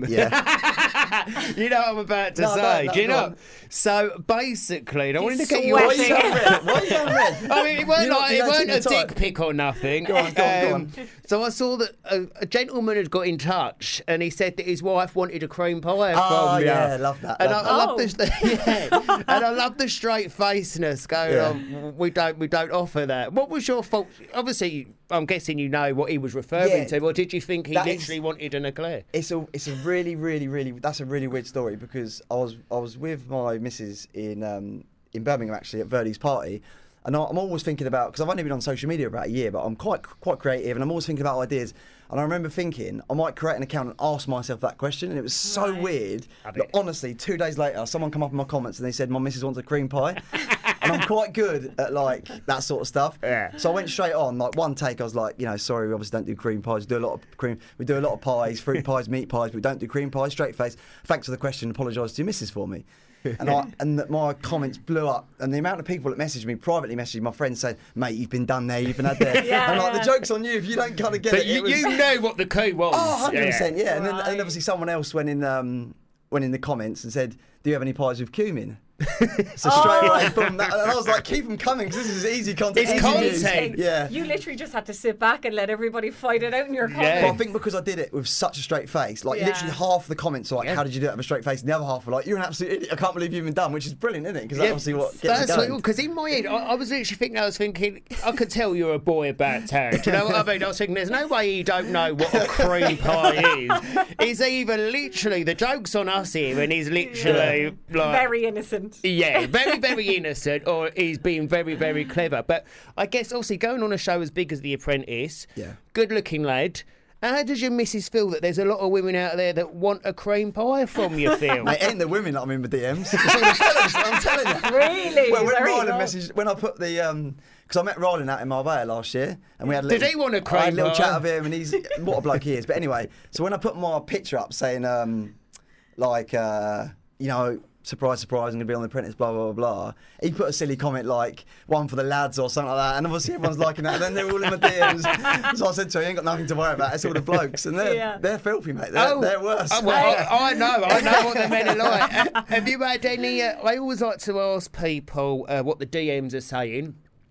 yeah. You know what I'm about to No, say, no, no, do you go know? on. So basically, I wanted to He's get your... sweating. Why are you going red? Why are you going red? I mean, it weren't, You're not- like, you it don't weren't a keep your dick time. pic or nothing. Go on, go on, go Um, on. So I saw that a, a gentleman had got in touch and he said that his wife wanted a cream pie Oh, from you. yeah, love that, And love I, I that. love this, yeah, and I love the straight faceness going Yeah. on. We don't, we don't offer that. What was your fault? Obviously, I'm guessing you know what he was referring Yeah, to, or did you think he that is- literally wanted an eclair? It's a it's a really really really that's a really weird story because I was I was with my missus in um, in Birmingham actually at Verdi's party, and I- I'm always thinking about because I've only been on social media about a year, but I'm quite quite creative and I'm always thinking about ideas. And I remember thinking I might create an account and ask myself that question, and it was so Right. weird. I That bet. honestly, two days later, someone come up in my comments and they said my missus wants a cream pie. And I'm quite good at like that sort of stuff. Yeah. So I went straight on, like one take. I was like, you know, sorry, we obviously don't do cream pies. We do a lot of cream. We do a lot of pies, fruit pies, meat pies. But we don't do cream pies. Straight face. Thanks for the question. Apologise to your missus for me. And I and that my comments blew up, and the amount of people that messaged me privately messaged my friends saying, "Mate, you've been done there. You've been had there." Yeah, and like yeah. the joke's on you if you don't kind of get But it. you, it was, you know what the coup was. Oh, one hundred percent, yeah. And then Right. and obviously someone else went in um, went in the comments and said, "Do you have any pies with cumin?" So straight away, boom. That, and I was like, keep them coming because this is easy content. It's easy content. news. Hey, Yeah. You literally just had to sit back and let everybody fight it out in your Yeah. comments. But I think because I did it with such a straight face, like Yeah. literally half of the comments are like, Yeah. "How did you do it with a straight face?" And the other half were like, "You're an absolute idiot. I can't believe you've been done," which is brilliant, isn't it? Because that's obviously what gets That's it going. because in my head, I, I was literally thinking, I was thinking, I could tell you're a boy about town. Do you know what I mean? I was thinking, there's no way you don't know what a cream pie is. He's either literally, the joke's on us here, and he's literally like. Very innocent. Yeah, very, very innocent, or he's being very, very clever. But I guess, obviously, going on a show as big as The Apprentice, Yeah. good-looking lad. How does your missus feel that there's a lot of women out there that want a cream pie from your film? Mate, ain't the women that I'm in the D Ms. It's all the fellas, I'm telling you. Really? Well, when There you Rylan go. messaged, when I put the, um, because I met Rylan out in Marbella last year, and we had a Did little, he want a I had cream a little pie? chat of him, and he's what a bloke he is. But anyway, so when I put my picture up saying, um, like, uh, you know, surprise, surprise, I'm going to be on The Apprentice, blah, blah, blah, blah. He put a silly comment like, one for the lads or something like that. And obviously everyone's liking that. And then they're all in my D Ms. So I said to him, you ain't got nothing to worry about. It's all the blokes. And they're, Yeah. they're filthy, mate. They're, Oh, they're worse. oh, well, I, I know, I know what the men are like. Uh, have you had any? Uh, I always like to ask people uh, what the D Ms are saying.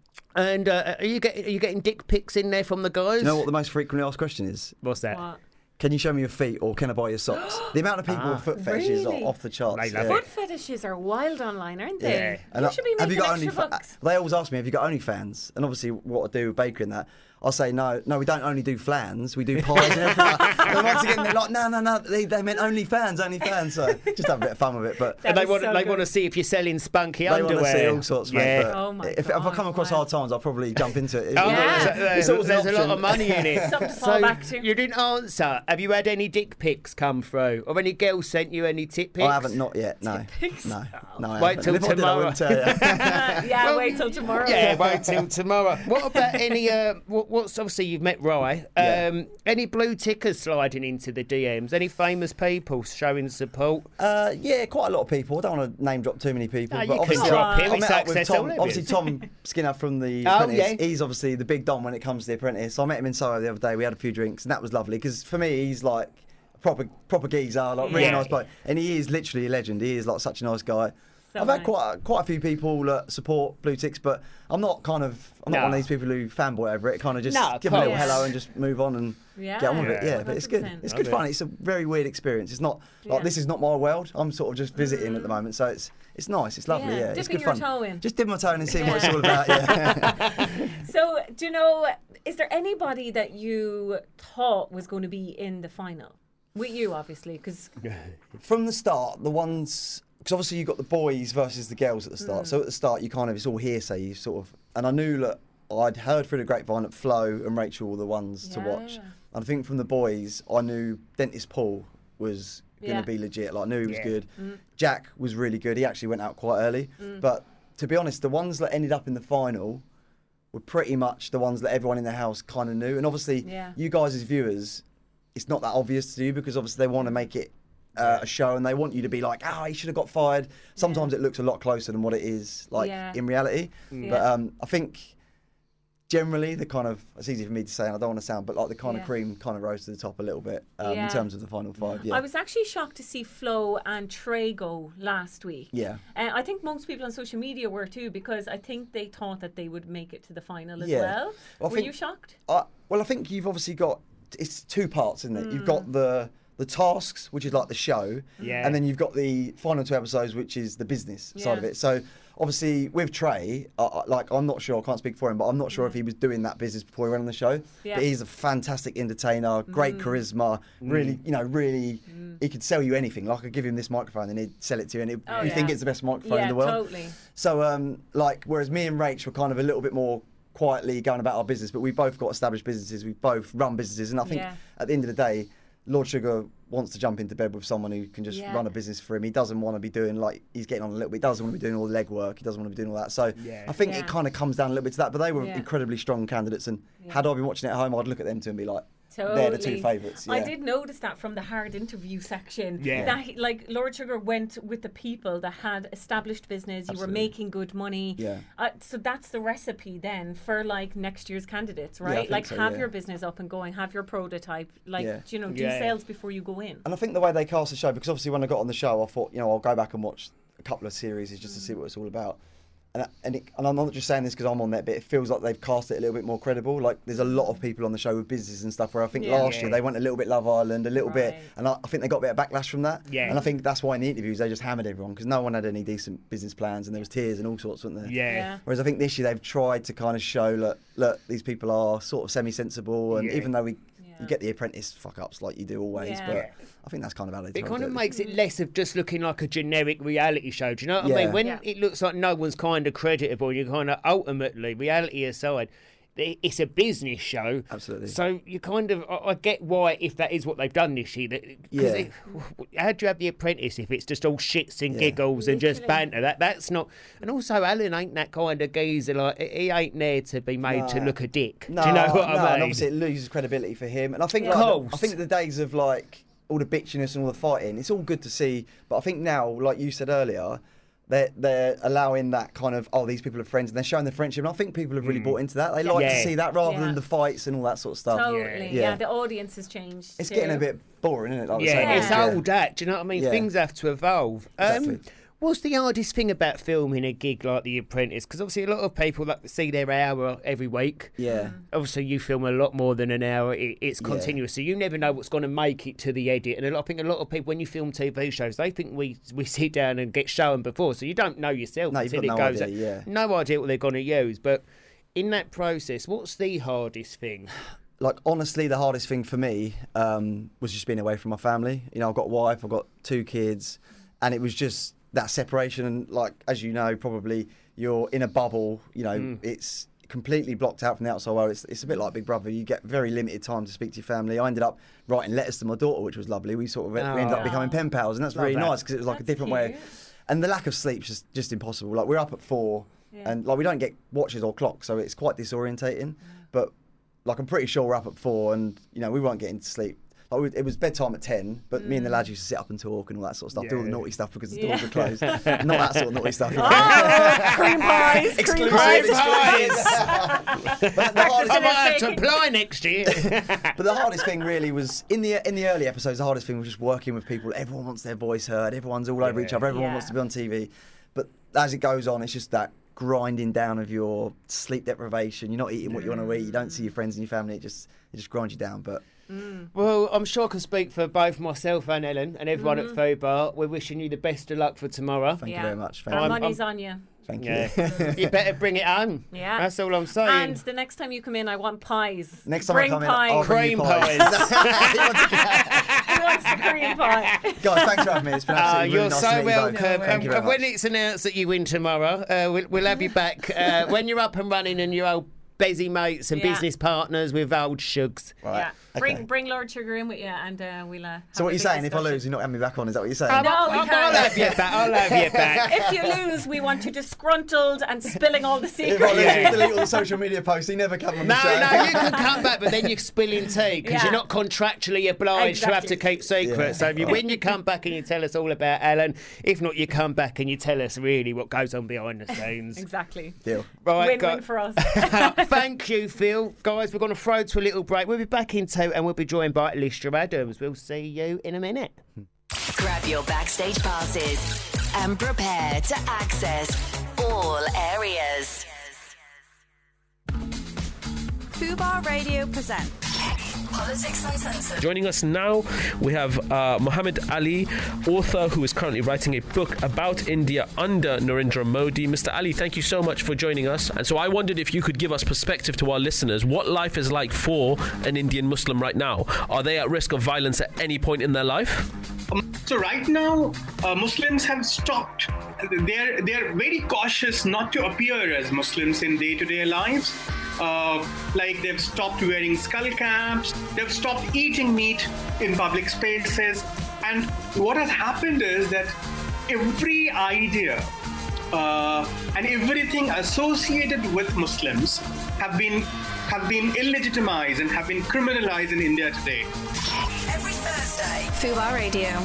And uh, are you getting are you getting dick pics in there from the guys? Do you know what the most frequently asked question is? What's that? What? Can you show me your feet or can I buy your socks? The amount of people Ah. with foot fetishes Really? are off the charts. They love yeah. it. Foot fetishes are wild online, aren't they? Yeah. You And I- should be have making you got extra only bucks. They always ask me, have you got OnlyFans? And obviously what I do with Baker and that, I'll say, no, no, we don't only do flans, we do pies and everything like that. And once again, they're like, no, no, no, they, they meant OnlyFans, OnlyFans. So just have a bit of fun with it. But And they was want so they good. want to see if you're selling spunky they underwear. want to see all sorts, mate. Yeah. But Oh my if, if I God, come across wow. hard times, I'll probably jump into it. Oh, Yeah. there's, It's a, always an there's a lot option. of money in it. Something to fall back to. You didn't answer. Have you had any dick pics come through? Or any girls sent you any tit pics? I haven't, not yet, no. pics? No, no, I Wait haven't. till And if I did, I tomorrow. wouldn't tell you. yeah, Well, wait till tomorrow. Yeah, wait till tomorrow. What about any? Uh, what, what's obviously you've met Rye. Um, Yeah. Any blue tickers sliding into the D Ms? Any famous people showing support? Uh, yeah, quite a lot of people. I don't want to name drop too many people, No, but you can obviously drop I, him, I it's met up with access Tom. all Obviously, areas. Tom Skinner from The Oh, Apprentice. yeah. He's obviously the big don when it comes to The Apprentice. I met him in Soho the other day. We had a few drinks, and that was lovely because for me, he's like proper proper geezer, like really Yeah. nice bloke, and he is literally a legend. He is like such a nice guy. So I've had nice. quite a, quite a few people that support Blue Ticks, but I'm not kind of I'm not No. one of these people who fanboy over it. Kind of just No, of give them a little course. hello and just move on and Yeah. get on with it. Yeah. Yeah, but it's good. one hundred percent. It's Love good it. fun. It's a very weird experience. It's not like Yeah. this is not my world. I'm sort of just visiting at the moment, so it's it's nice. It's lovely. Yeah, Yeah, it's dipping good your fun. toe in. Just dip my toe in and seeing what it's Yeah. all about. Yeah. So, do you know, is there anybody that you thought was going to be in the final? With you, obviously, because From the start, the ones because obviously you got the boys versus the girls at the start. Mm. So at the start, you kind of it's all hearsay. You sort of and I knew that I'd heard through the grapevine that Flo and Rachel were the ones to watch. Yeah. And I think from the boys, I knew Dentist Paul was going to Yeah. be legit. Like, I knew he was Yeah. good. Mm. Jack was really good. He actually went out quite early. Mm. But to be honest, the ones that ended up in the final were pretty much the ones that everyone in the house kind of knew. And obviously, Yeah. you guys as viewers, it's not that obvious to you because obviously they want to make it uh, a show and they want you to be like, oh, he should have got fired. Sometimes it looks a lot closer than what it is, like Yeah. in reality. Mm. But Yeah. um, I think generally the kind of, it's easy for me to say and I don't want to sound, but like the kind Yeah. of cream kind of rose to the top a little bit um, Yeah. in terms of the final five. Yeah. I was actually shocked to see Flo and Trey go last week. Yeah. Uh, I think most people on social media were too, because I think they thought that they would make it to the final as Yeah. well. Well, I were think- you shocked? Uh, well, I think you've obviously got, it's two parts, isn't it? You've Mm. got the the tasks, which is like the show, Yeah. and then you've got the final two episodes, which is the business side of Yeah. it. So obviously with Trey, uh, uh, like I'm not sure, I can't speak for him, but I'm not sure if he was doing that business before he went on the show. Yeah. But he's a fantastic entertainer, great Mm. charisma, really, Mm. you know, really, he could sell you anything. Like I give him this microphone and he'd sell it to you, and it, Oh, you yeah. think it's the best microphone Yeah, in the world. totally. So, um, like, whereas me and Rach were kind of a little bit more quietly going about our business, but we've both got established businesses, we've both run businesses, and I think Yeah. at the end of the day, Lord Sugar wants to jump into bed with someone who can just Yeah. run a business for him. He doesn't want to be doing, like, he's getting on a little bit, he doesn't want to be doing all the legwork, he doesn't want to be doing all that. So Yeah. I think Yeah. it kind of comes down a little bit to that, but they were Yeah. incredibly strong candidates, and Yeah. had I been watching it at home, I'd look at them two and be like, Totally. they're the two favourites. Yeah. I did notice that from the hard interview section. Yeah. That he- like Lord Sugar went with the people that had established business. You Absolutely. were making good money. Yeah. Uh, so that's the recipe then for like next year's candidates, Yeah, I right? think like so, have yeah. your business up and going, have your prototype, like Yeah. you know, do Yeah. sales before you go in. And I think the way they cast the show, because obviously when I got on the show, I thought, you know, I'll go back and watch a couple of series just to see what it's all about. And, and, it, and I'm not just saying this because I'm on there, but it feels like they've cast it a little bit more credible. Like there's a lot of people on the show with businesses and stuff where I think Yeah. last year Yeah. they went a little bit Love Island, a little bit, Right. and I, I think they got a bit of backlash from that. Yeah. And I think that's why in the interviews they just hammered everyone because no one had any decent business plans and there was tears and all sorts, wasn't there? Yeah. Yeah. Whereas I think this year they've tried to kind of show, look, look, these people are sort of semi-sensible, and Yeah. even though we, Yeah. you get the apprentice fuck-ups like you do always, Yeah. but I think that's kind of how they It tried kind to of do it. makes it less of just looking like a generic reality show. Do you know what I Yeah. mean? When Yeah. it looks like no one's kind of creditable, you kind of ultimately, reality aside, i- it's a business show. Absolutely. So you kind of, I, I get why if that is what they've done this year. That, 'cause Yeah. it- how do you have the apprentice if it's just all shits and Yeah. giggles and just Literally. banter? That that's not. And also, Alan ain't that kind of geezer. Like he ain't there to be made to Nah. look a dick. No, do you know what no, I mean? and obviously it loses credibility for him. And I think, Yeah. like, Course. I think the days of like all the bitchiness and all the fighting, it's all good to see. But I think now, like you said earlier, they're they're allowing that kind of oh these people are friends and they're showing the friendship. And I think people have really bought into that. They like Yeah. to see that rather Yeah. than the fights and all that sort of stuff. Totally. Yeah. Yeah. The audience has changed. It's too. getting a bit boring, isn't it? Like the Yeah, same it's old, old that. Do you know what I mean? Yeah. Things have to evolve. Um, Exactly. What's the hardest thing about filming a gig like The Apprentice? Because obviously a lot of people like to see their hour every week. Yeah. Obviously you film a lot more than an hour. It, it's Yeah. continuous, so you never know what's going to make it to the edit. And a lot, I think a lot of people, when you film T V shows, they think we we sit down and get shown before, so you don't know yourself No, you've until got it no goes. idea, out. yeah. No idea what they're going to use, but in that process, what's the hardest thing? Like honestly, the hardest thing for me um, was just being away from my family. You know, I've got a wife, I've got two kids, and it was just that separation. And like as you know, probably you're in a bubble. You know, Mm. it's completely blocked out from the outside world. It's, it's a bit like Big Brother. You get very limited time to speak to your family. I ended up writing letters to my daughter, which was lovely. We sort of we ended up Oh. becoming pen pals, and that's Love really that. nice because it was like a That's different way. cute. And the lack of sleep's just just impossible. Like we're up at four, Yeah. and like we don't get watches or clocks, so it's quite disorientating. But like I'm pretty sure we're up at four, and you know we weren't getting to sleep. Like we, it was bedtime at ten, but me and the lads used to sit up and talk and all that sort of stuff, do all the Yeah. naughty stuff because the Yeah. doors were closed. Not that sort of naughty stuff. you know. Oh, cream pies, cream Exclusive, pies. exclusive. But the hardest, I might have to apply next year. but the hardest thing really was in the in the early episodes. The hardest thing was just working with people. Everyone wants their voice heard. Everyone's all over Yeah. each other. Everyone Yeah. wants to be on T V. But as it goes on, it's just that grinding down of your sleep deprivation. You're not eating what you want to eat. You don't see your friends and your family. It just it just grinds you down. But Well, I'm sure I can speak for both myself and Ellen and everyone Mm-hmm. at Food Bar. We're wishing you the best of luck for tomorrow. thank Yeah. you very much. Thank Our you. I'm- money's on you. Thank Yeah. you. You better bring it home. Yeah. That's all I'm saying. And the next time you come in, I want pies. Next time Bring I come pies. in, I'll bring you Cream pies. Who wants the cream pie? Guys, thanks for having me. It's been Ah, absolutely you're really nice so to meet you both. welcome. Thank Um, you very and when much. it's announced that you win tomorrow, uh, we'll, we'll have you back uh, when you're up and running and your old busy mates and Yeah. business partners with old shugs. Right. Yeah. Bring bring Lord Sugar in with you, and uh, we'll. Uh, So what you're saying? If I lose, you're not having me back on? Is that what you're saying? No, I'll, we I'll, can't. I'll have you back. I'll have you back. If you lose, we want you disgruntled and spilling all the If secrets. I lose, Yeah. you delete all the social media posts. He never come on the No, show. no, you can come back, but then you're spilling tea because Yeah. you're not contractually obliged to have to Exactly. keep secrets. Yeah. So if you win, you come back and you tell us all about Alan. If not, you come back and you tell us really what goes on behind the scenes. Exactly. Deal. Right, Win-win guys. for us. Thank you, Phil. Guys, we're going to throw to a little break. We'll be back in two and we'll be joined by Listra Adams. We'll see you in a minute. Grab your backstage passes and prepare to access all areas. Fubar Radio presents Politics Uncensored. Joining us now, we have uh, Muhammad Ali, author who is currently writing a book about India under Narendra Modi. Mister Ali, thank you so much for joining us. And so I wondered if you could give us perspective to our listeners, what life is like for an Indian Muslim right now. Are they at risk of violence at any point in their life? Um, so right now, uh, Muslims have stopped. They're they're very cautious not to appear as Muslims in day-to-day lives. Uh, like they've stopped wearing skull caps. They've stopped eating meat in public spaces. And what has happened is that every idea uh, and everything associated with Muslims have been have been illegitimized and have been criminalized in India today. Every Thursday. Fubar Radio.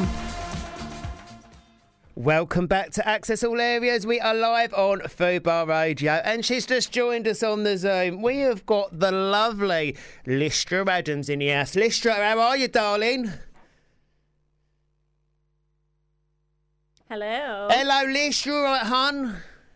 Welcome back to Access All Areas. We are live on Fubar Radio and she's just joined us on the Zoom. We have got the lovely Listra Adams in the house. Listra, how are you, darling? Hello. Hello, Lish. You all right, hun?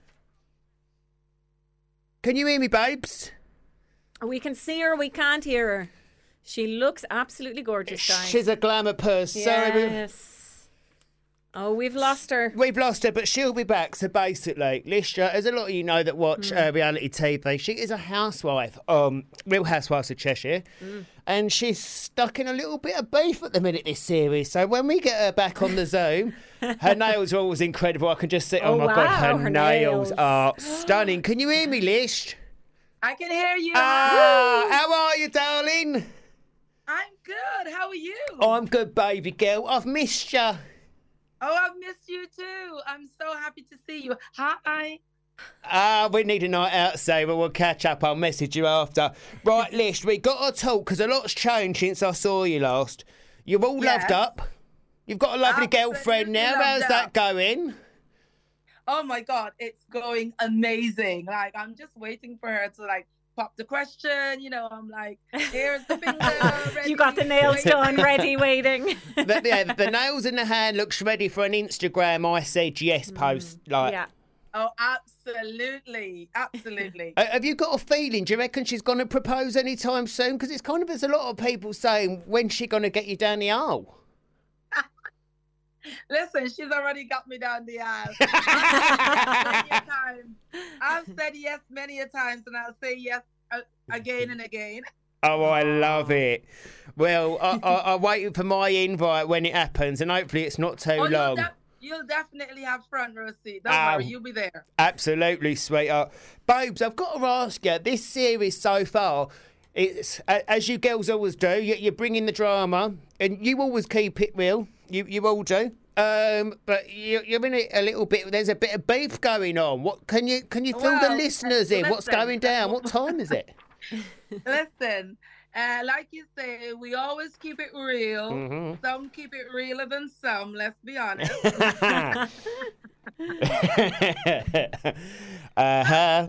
Can you hear me, babes? We can see her, we can't hear her. She looks absolutely gorgeous, guys. She's a glamour person. Sorry, we- Yes. Oh, we've lost her. We've lost her, but she'll be back. So basically, Listra, there's a lot of you know that watch Mm. uh, reality T V. She is a housewife, um, Real Housewives of Cheshire, Mm. and she's stuck in a little bit of beef at the minute this series. So when we get her back on the Zoom, her nails are always incredible. I can just see, oh, Oh, my God, wow, her, her nails, nails. are stunning. Can you hear me, Lish? I can hear you. Ah, how are you, darling? I'm good. How are you? I'm good, baby girl. I've missed you. Oh, I've missed you too. I'm so happy to see you. Hi. Ah, we need a night out, Sabre. We'll catch up. I'll message you after. Right, Lish, we got to talk because a lot's changed since I saw you last. You're all Yes. loved up. You've got a lovely Absolutely girlfriend now. loved How's that up. going? Oh my God, it's going amazing. Like I'm just waiting for her to like pop the question. You know, I'm like, here's the finger. Ready, You got the nails waiting. done, ready, waiting. the, yeah, the nails in the hand looks ready for an Instagram I said yes post. Like, Yeah. Oh, absolutely, absolutely. Uh, have you got a feeling? Do you reckon she's going to propose anytime soon? Because it's kind of, there's a lot of people saying, when's she going to get you down the aisle? Listen, she's already got me down the aisle. I've said yes many a time. I've said yes many a times, and I'll say yes uh, again and again. Oh, I love it. Well, I, I, I'm waiting for my invite when it happens, and hopefully it's not too Oh, you'll, long. def- you'll definitely have front row seat. Don't Oh. worry, you'll be there. Absolutely, sweetheart. Babes, I've got to ask you, this series so far, it's a- as you girls always do, you, you bring in the drama, and you always keep it real. You you all do. Um, but you, you're in it a little bit. There's a bit of beef going on. What can you can you fill the Well, listeners in? What's listen. going down? What time is it? Listen, uh, like you say, we always keep it real. Mhm. Some keep it realer than some, let's be honest. uh-huh.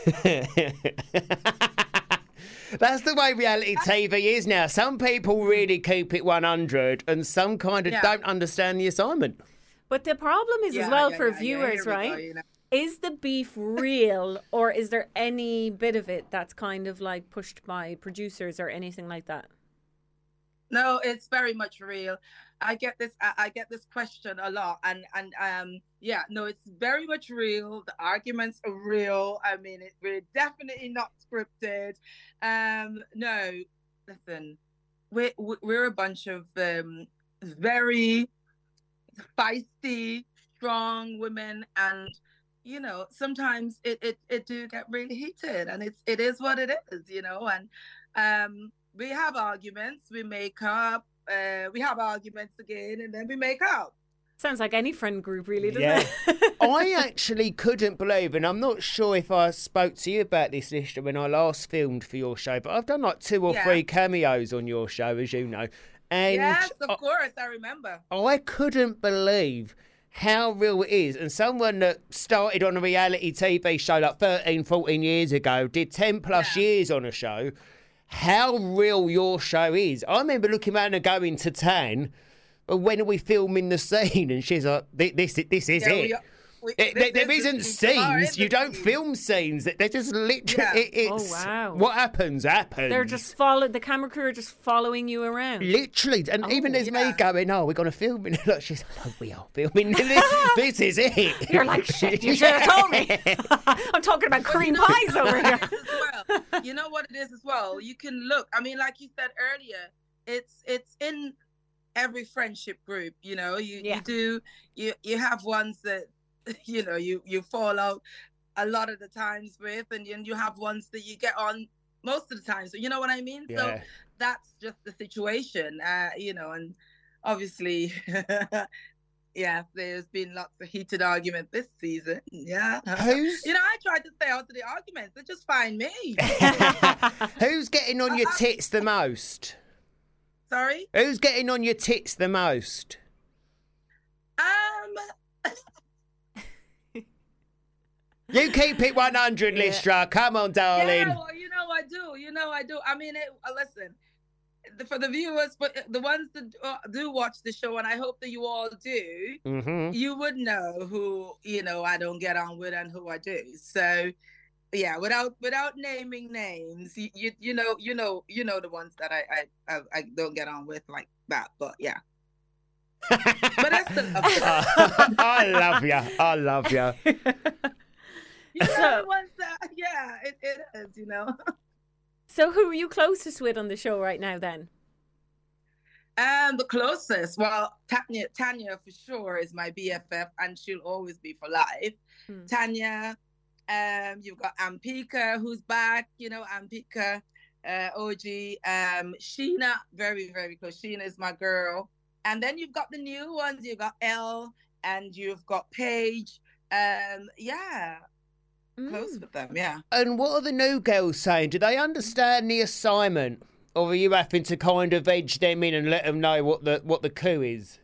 That's the way reality T V is now. Some people really keep it one hundred and some kind of Yeah. don't understand the assignment. But the problem is as Yeah, well yeah, for yeah, yeah, viewers, here we go, right? you know. Is the beef real, or is there any bit of it that's kind of like pushed by producers or anything like that? No, it's very much real. I get this. I, I get this question a lot, and and um, yeah, no, it's very much real. The arguments are real. I mean, it, we're definitely not scripted. Um, no, listen, we're we're a bunch of um very feisty, strong women, and you know, sometimes it it it do get really heated, and it's it is what it is, you know, and um. we have arguments, we make up, uh, we have arguments again, and then we make up. Sounds like any friend group, really, doesn't Yeah. it? I actually couldn't believe, and I'm not sure if I spoke to you about this, Lister, when I last filmed for your show, but I've done like two or Yeah. three cameos on your show, as you know. And Yes, of I, course, I remember. I couldn't believe how real it is. And someone that started on a reality T V show like thirteen, fourteen years ago, did ten plus years on a show, how real your show is. I remember looking around and going to Tan, but when are we filming the scene? And she's like, this, this, this is Yeah, it. we are- we- It- this there there is the isn't scene. Tomorrow scenes. is You the don't scene. film scenes. They're just literally. Yeah. It, it's, Oh, wow. What happens, happens. They're just follow the camera crew are just following you around. Literally. And Oh, even there's me yeah. going, oh, we're going to film it. Look, she's like, oh, we are filming this. This is it. You're like, shit, you should have told me. I'm talking about cream pies over here. As well. You know what it is as well? You can look. I mean, like you said earlier, it's it's in every friendship group. You know, you, Yeah. you do you you have ones that you know you you fall out a lot of the times with, and then you have ones that you get on most of the time. So you know what I mean? So Yeah. that's just the situation. Uh, you know, and obviously. Yeah, there's been lots of heated argument this season. Yeah. Who's- You know, I tried to stay out of the arguments. They just find me. Who's getting on your tits the most? Sorry? Who's getting on your tits the most? Um, You keep it one hundred, Listra. Come on, darling. yeah, well, you know I do. You know I do. I mean, it, uh, listen, the, for the viewers, but the ones that uh, do watch the show, and I hope that you all do, Mhm. you would know who, you know, I don't get on with and who I do. So, yeah, without without naming names, you you, you know you know you know the ones that I, I I I don't get on with like that. But yeah. But that's the I love you. I love you. You know the ones that, yeah, it, it is, you know. So who are you closest with on the show right now then? Um, the closest, well, Tanya, Tanya for sure is my B F F, and she'll always be for life. Hmm. Tanya, um, you've got Ampika, who's back, you know, Ampika, uh, O G, um, Sheena, very, very close. Sheena is my girl. And then you've got the new ones, you've got Elle, and you've got Paige. Um, yeah, close with them, yeah. And what are the new girls saying? Do they understand the assignment, or are you having to kind of edge them in and let them know what the what the coup is?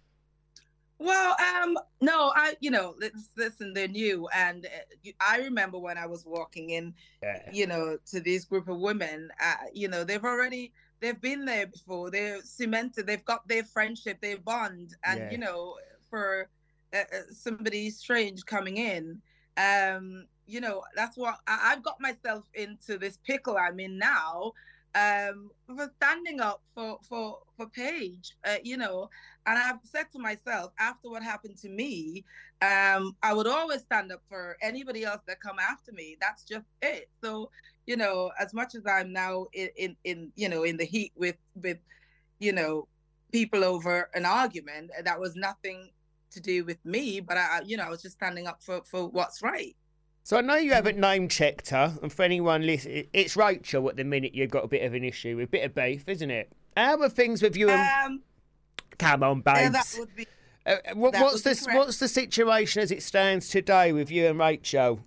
Well, um, no, I, you know, lis- listen, they're new, and uh, you- I remember when I was walking in, you know, to this group of women, uh, you know, they've already, they've been there before, they're cemented, they've got their friendship, their bond, and Yeah. you know, for uh, uh, somebody strange coming in, um, you know, that's what I, I've got myself into this pickle I'm in now. Um, for standing up for for for Paige, uh, you know, and I've said to myself after what happened to me, um, I would always stand up for anybody else that come after me. That's just it. So, you know, as much as I'm now in in, in you know in the heat with with you know people over an argument that was nothing to do with me, but I you know I was just standing up for for what's right. So I know you haven't name checked her, and for anyone listening, it's Rachel at the minute you've got a bit of an issue with, bit of beef, isn't it? How are things with you and... Um, Come on, babes. yeah, that would be. Uh, what, that what's would be the correct. what's the situation as it stands today with you and Rachel?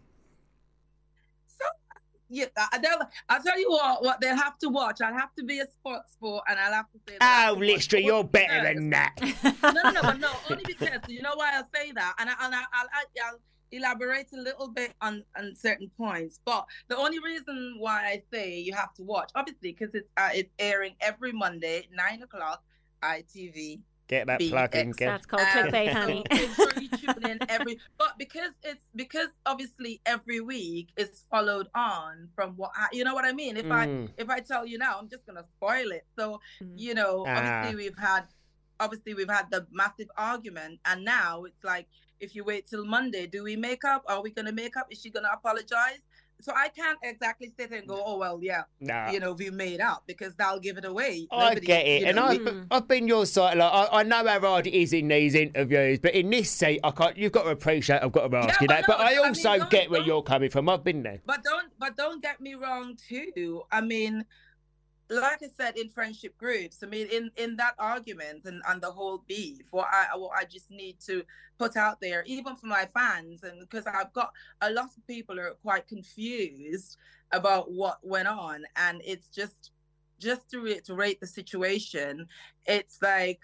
Yeah, I don't. I'll tell you what. What they'll have to watch. I'll have to be a sports sport, and I'll have to say. that Oh, Listra, you're better than that. no, no, no, but no. Only because you know why I'll say that, and I, and I, I'll, I'll elaborate a little bit on on certain points. But the only reason why I say you have to watch, obviously, because it's uh, it's airing every Monday, nine o'clock, I T V. Get that B plug in, X. Kev. That's called clickbait, honey. Make sure you tune in every, but because it's because obviously every week is followed on from what I, you know what I mean. If I Mm. if I tell you now, I'm just gonna spoil it. So you know, Ah. obviously we've had obviously we've had the massive argument, and now it's like if you wait till Monday, do we make up? Are we gonna make up? Is she gonna apologize? So I can't exactly sit and go, oh well, yeah, Nah. you know, we made up because that'll give it away. I Nobody, get it, you and know, I've, we- I've been your side. Like, I, I know how hard it is in these interviews, but in this seat, I can't. You've got to appreciate. I've got to ask Yeah, you but that. no, But I I mean, also don't- get where don't- you're coming from. I've been there. But don't but don't get me wrong too. I mean, like I said, in friendship groups, I mean, in, in that argument and, and the whole beef, what I what I just need to put out there, even for my fans, and because I've got a lot of people who are quite confused about what went on, and it's just just to reiterate the situation, it's like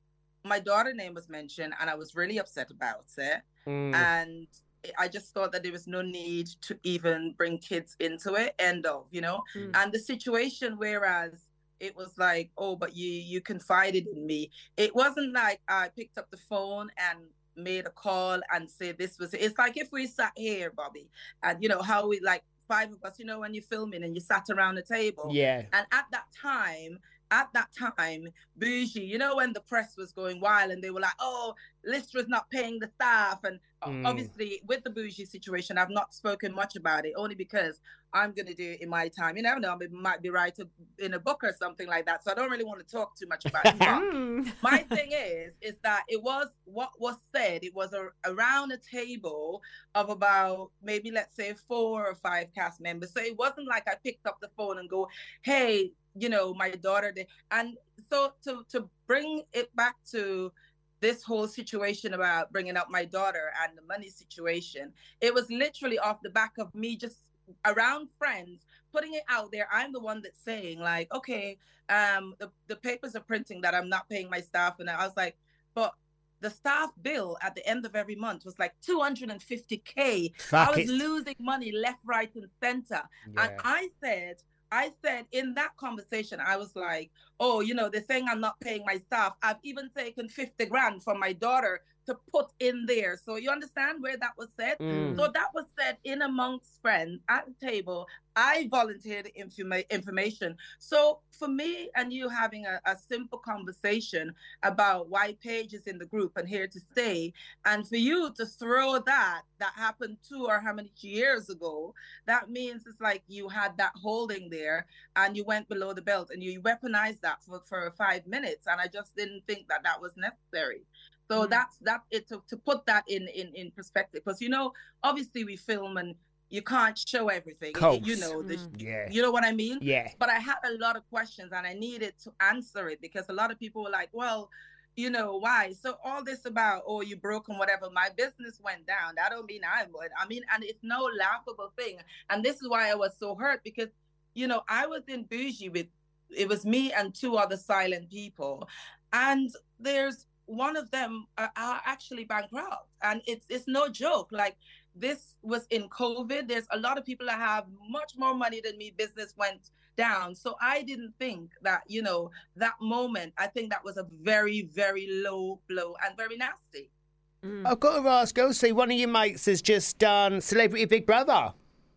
my daughter's name was mentioned, and I was really upset about it, mm. and I just thought that there was no need to even bring kids into it, end of, you know? Mm. And the situation, whereas it was like, oh, but you you confided in me. It wasn't like I picked up the phone and made a call and said this was it. It's like if we sat here, Bobby, and, you know, how we, like, five of us, you know, when you're filming and you sat around the table. Yeah. And at that time, At that time, Bougie, you know, when the press was going wild and they were like, oh, Listra's not paying the staff. And mm. obviously, with the Bougie situation, I've not spoken much about it, only because I'm going to do it in my time. You never know, it might be right in a book or something like that. So I don't really want to talk too much about it. But my thing is, is that it was what was said. It was a, around a table of about maybe, let's say, four or five cast members. So it wasn't like I picked up the phone and go, hey, you know, my daughter did. And so to to bring it back to this whole situation about bringing up my daughter and the money situation, it was literally off the back of me just around friends putting it out there. I'm the one that's saying, like, okay, um the, the papers are printing that I'm not paying my staff, and I was like, but the staff bill at the end of every month was like two hundred fifty K. Fuck I was it. losing money left, right, and center. Yeah. And I said I said in that conversation, I was like, oh, you know, they're saying I'm not paying my staff. I've even taken fifty grand from my daughter to put in there. So you understand where that was said? Mm. So that was said in amongst friends at the table. I volunteered informa- information. So for me and you having a, a simple conversation about why Paige is in the group and here to stay, and for you to throw that, that happened two or how many years ago, that means it's like you had that holding there and you went below the belt and you weaponized that for, for five minutes. And I just didn't think that that was necessary. So mm. that's that. It to, to put that in, in, in perspective, because, you know, obviously we film and you can't show everything. Course. You know, the, mm. yeah. you know what I mean? Yeah. But I had a lot of questions and I needed to answer it, because a lot of people were like, well, you know, why? So all this about, oh, you broke and whatever, my business went down. That don't mean I would. I mean, and it's no laughable thing. And this is why I was so hurt, because, you know, I was in Bougie with, it was me and two other silent people. And there's one of them are, are actually bankrupt. And it's it's no joke. Like, this was in COVID. There's a lot of people that have much more money than me. Business went down. So I didn't think that, you know, that moment, I think that was a very, very low blow and very nasty. Mm. I've got to ask, see, one of your mates has just done Celebrity Big Brother.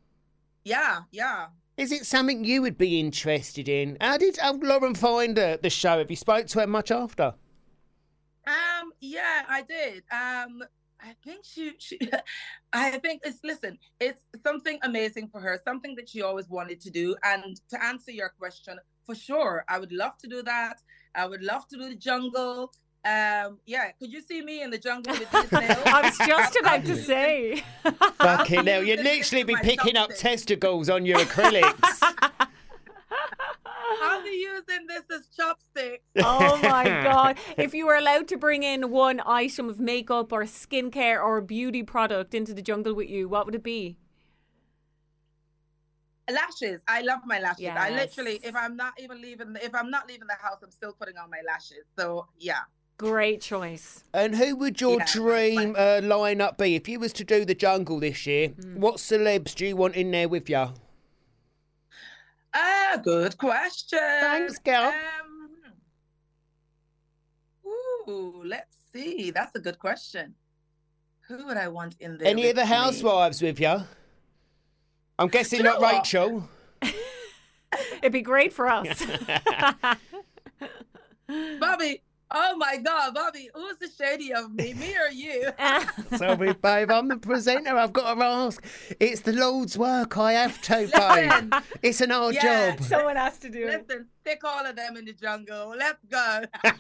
Yeah, yeah. Is it something you would be interested in? How did how Lauren find uh, the show? Have you spoke to her much after? Um, yeah, I did. Um, I think she, she, I think it's, listen, it's something amazing for her, something that she always wanted to do. And to answer your question, for sure, I would love to do that. I would love to do the jungle. Um, yeah, could you see me in the jungle with these nails? I was just about to say. Fucking hell, you'd literally be picking up testicles on your acrylics. I'll be using this as chopsticks. Oh my God. If you were allowed to bring in one item of makeup or skincare or beauty product into the jungle with you, what would it be? Lashes. I love my lashes. Yes. I literally, if I'm not even leaving, if I'm not leaving the house, I'm still putting on my lashes. So yeah. Great choice. And who would your Yeah, dream uh, lineup be? If you was to do the jungle this year, mm. what celebs do you want in there with you? Ah, good question. Thanks, girl. Um, ooh, let's see. That's a good question. Who would I want in there? Any of the housewives with you? I'm guessing Do you not know what? Rachel. It'd be great for us. Bobby, oh my God, Bobby, who's the shady of me, me or you? Sorry, babe, I'm the presenter. I've got to ask. It's the Lord's work. I have to, babe. It's an hard Yeah. job. Someone has to do it. Listen, stick all of them in the jungle. Let's go.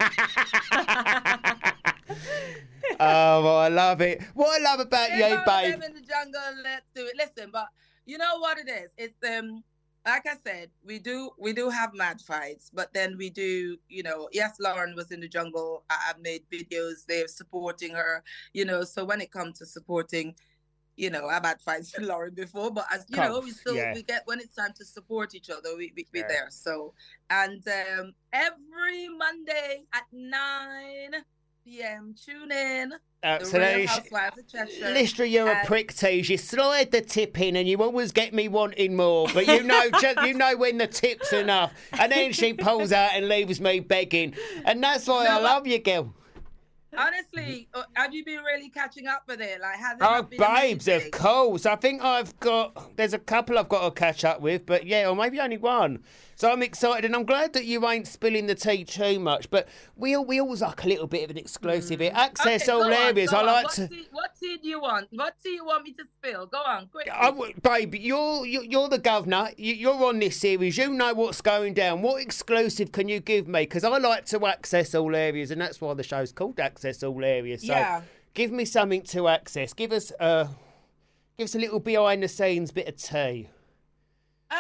Oh, well, I love it. What I love about Stick you, all of babe. them in the jungle. Let's do it. Listen, but you know what it is? It's um, like I said, we do we do have mad fights, but then we do, you know, yes, Lauren was in the jungle. I, I've made videos, they're supporting her, you know, so when it comes to supporting, you know, I've had fights with Lauren before, but as you know, we still yeah. we get when it's time to support each other, we, we we're Yeah. there. So and um every Monday at nine p.m. tune in. Uh, The so Real that is- Housewives of Cheshire. Lister, you're a And- prick tease. You slide the tip in and you always get me wanting more. But you know just, you know when the tip's enough. And then she pulls out and leaves me begging. And that's why I No, love you, girl. Honestly, uh, have you been really catching up with it? Like, has it Oh, not been babes, amazing? of course. I think I've got... There's a couple I've got to catch up with. But yeah, or maybe only one. So I'm excited, and I'm glad that you ain't spilling the tea too much. But we all, we always like a little bit of an exclusive here. Access Okay, all go on, areas. go I on. like what to... Tea, what tea do you want? What tea you want me to spill? Go on, quick. I w- babe, you're, you're you're the governor. You- You're on this series. You know what's going down. What exclusive can you give me? Because I like to access all areas, and that's why the show's called Access All Areas. So Yeah. give me something to access. Give us uh, give us a little behind the scenes bit of tea. Uh,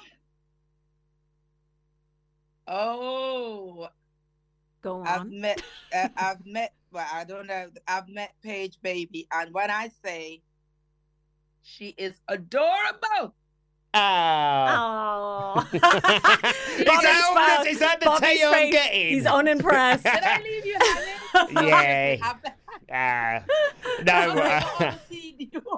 oh, Go I've on. met, uh, I've met. Well, I don't know. I've met Paige Baby, and when I say she is adorable. Ah. Oh. is, that all Bobby's the- is that the Bobby's tea I'm face, getting? He's unimpressed. Did I leave you hanging? Yeah. I've- Ah. No. Okay, uh, what other tea do you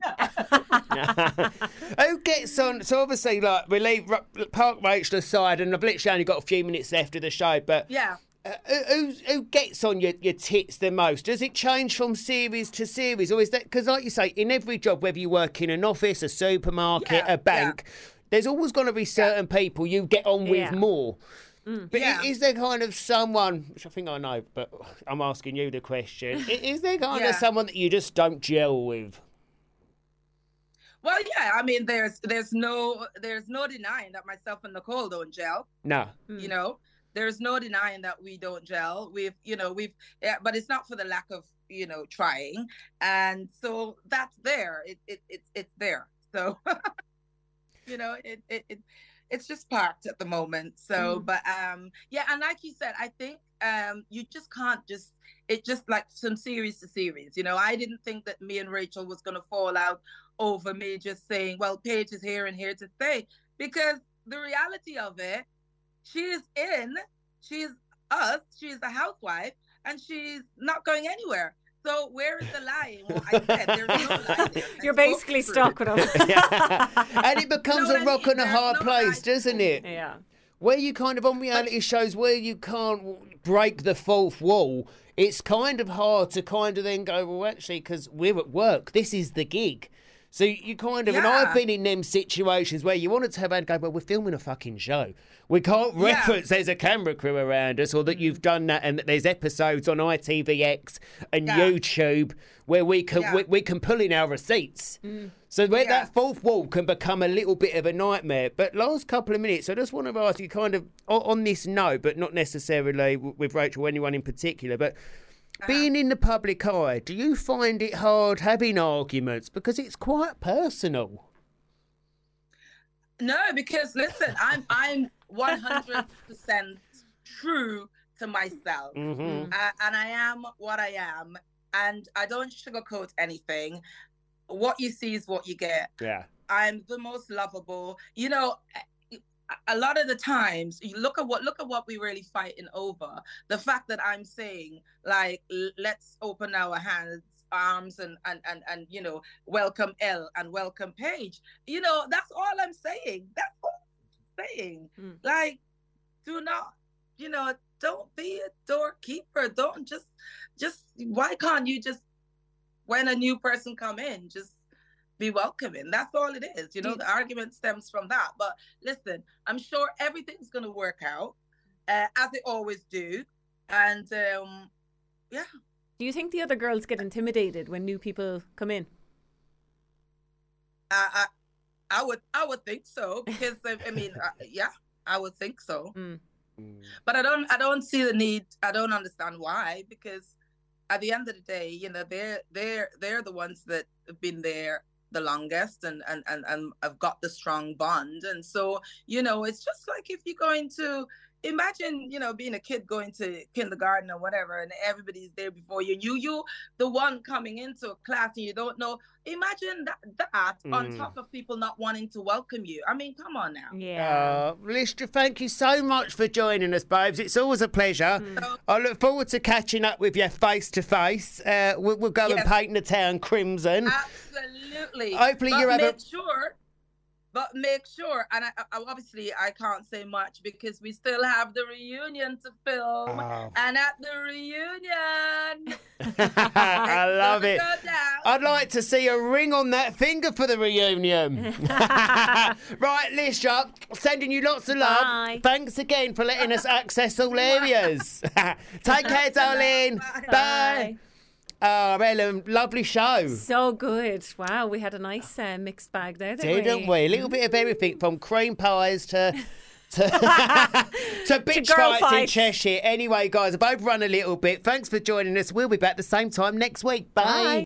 want? Who gets on? So obviously, like we leave Ru- Park Rachel aside, and I've literally only got a few minutes left of the show. But Yeah. uh, who, who who gets on your, your tits the most? Does it change from series to series, or is that because, like you say, in every job, whether you work in an office, a supermarket, Yeah, a bank, there's always going to be certain people you get on with Yeah. more. But Yeah. is, is there kind of someone, which I think I know, but I'm asking you the question, i- is there kind Yeah. of someone that you just don't gel with? Well, yeah. I mean, there's there's no there's no denying that myself and Nicole don't gel. No. You know, there's no denying that we don't gel. We've, you know, we've, yeah, but it's not for the lack of, you know, trying. And so that's there. It, it, it's, it's there. So, you know, it, it, it, it's just parked at the moment. So, Mm. but, um, yeah. And like you said, I think, um, you just can't just, it just like from series to series, you know, I didn't think that me and Rachel was going to fall out over me just saying, well, Paige is here and here to stay, because the reality of it, she's in, she's us, she's a housewife, and she's not going anywhere. So where is the lie in what I said? There's no lie there. You're Let's basically go through stuck it. with him. And it becomes You know a what I rock mean? and a There's hard no place, right doesn't it? Yeah. Where you kind of on reality shows where you can't break the fourth wall, it's kind of hard to kind of then go, well, actually, because we're at work, this is the gig. So you kind of, and Yeah. I've been in them situations where you want to turn around and go, well, we're filming a fucking show. We can't Yeah. reference there's a camera crew around us, or that you've done that and that there's episodes on I T V X and Yeah. YouTube where we can Yeah. we, we can pull in our receipts. So where Yeah. that fourth wall can become a little bit of a nightmare. But last couple of minutes, I just want to ask you kind of o- on this note, but not necessarily w- with Rachel or anyone in particular, but being in the public eye, do you find it hard having arguments? Because it's quite personal. No, because listen, I'm I'm one hundred percent true to myself, Mhm. uh, and I am what I am, and I don't sugarcoat anything. What you see is what you get. Yeah. I'm the most lovable. You know, a- a lot of the times, you look at what look at what we really fighting over. The fact that I'm saying, like, l- let's open our hands, arms, and and and and you know, welcome Elle and welcome Paige. You know, that's all I'm saying. That's all I'm saying. Mm. Like, do not, you know, don't be a doorkeeper. Don't just, just. Why can't you just, when a new person come in, just be welcoming? That's all it is. You know, the argument stems from that. But listen, I'm sure everything's going to work out, uh, as it always do. And um, yeah. Do you think the other girls get intimidated when new people come in? I, I, I would, I would think so, because I, I mean, uh, yeah, I would think so. Mm. But I don't, I don't see the need. I don't understand why, because at the end of the day, you know, they're they're they're the ones that have been there the longest and, and, and, and I've got the strong bond. And so, you know, it's just like if you're going to imagine, you know, being a kid going to kindergarten or whatever, and everybody's there before you. You, you, the one coming into a class and you don't know. Imagine that, that mm. on top of people not wanting to welcome you. I mean, come on now. Yeah. Uh, Listra, thank you so much for joining us, babes. It's always a pleasure. Mm. I look forward to catching up with you face to face. Uh, we'll, we'll go yes. and paint the town crimson. Absolutely. Hopefully, but you have make a. Sure. But make sure, and I, I, obviously I can't say much because we still have the reunion to film. Oh. And at the reunion, I love it. I'd like to see a ring on that finger for the reunion. Right, Lisha, sending you lots of love. Bye. Thanks again for letting us access all areas. Take care, darling. Bye. Bye. Oh, Ellen, lovely show. So good. Wow, we had a nice uh, mixed bag there, didn't, didn't we? we? A little bit of everything, from cream pies to to, to bitch to fights, fights in Cheshire. Anyway, guys, I've overrun a little bit. Thanks for joining us. We'll be back the same time next week. Bye. Bye.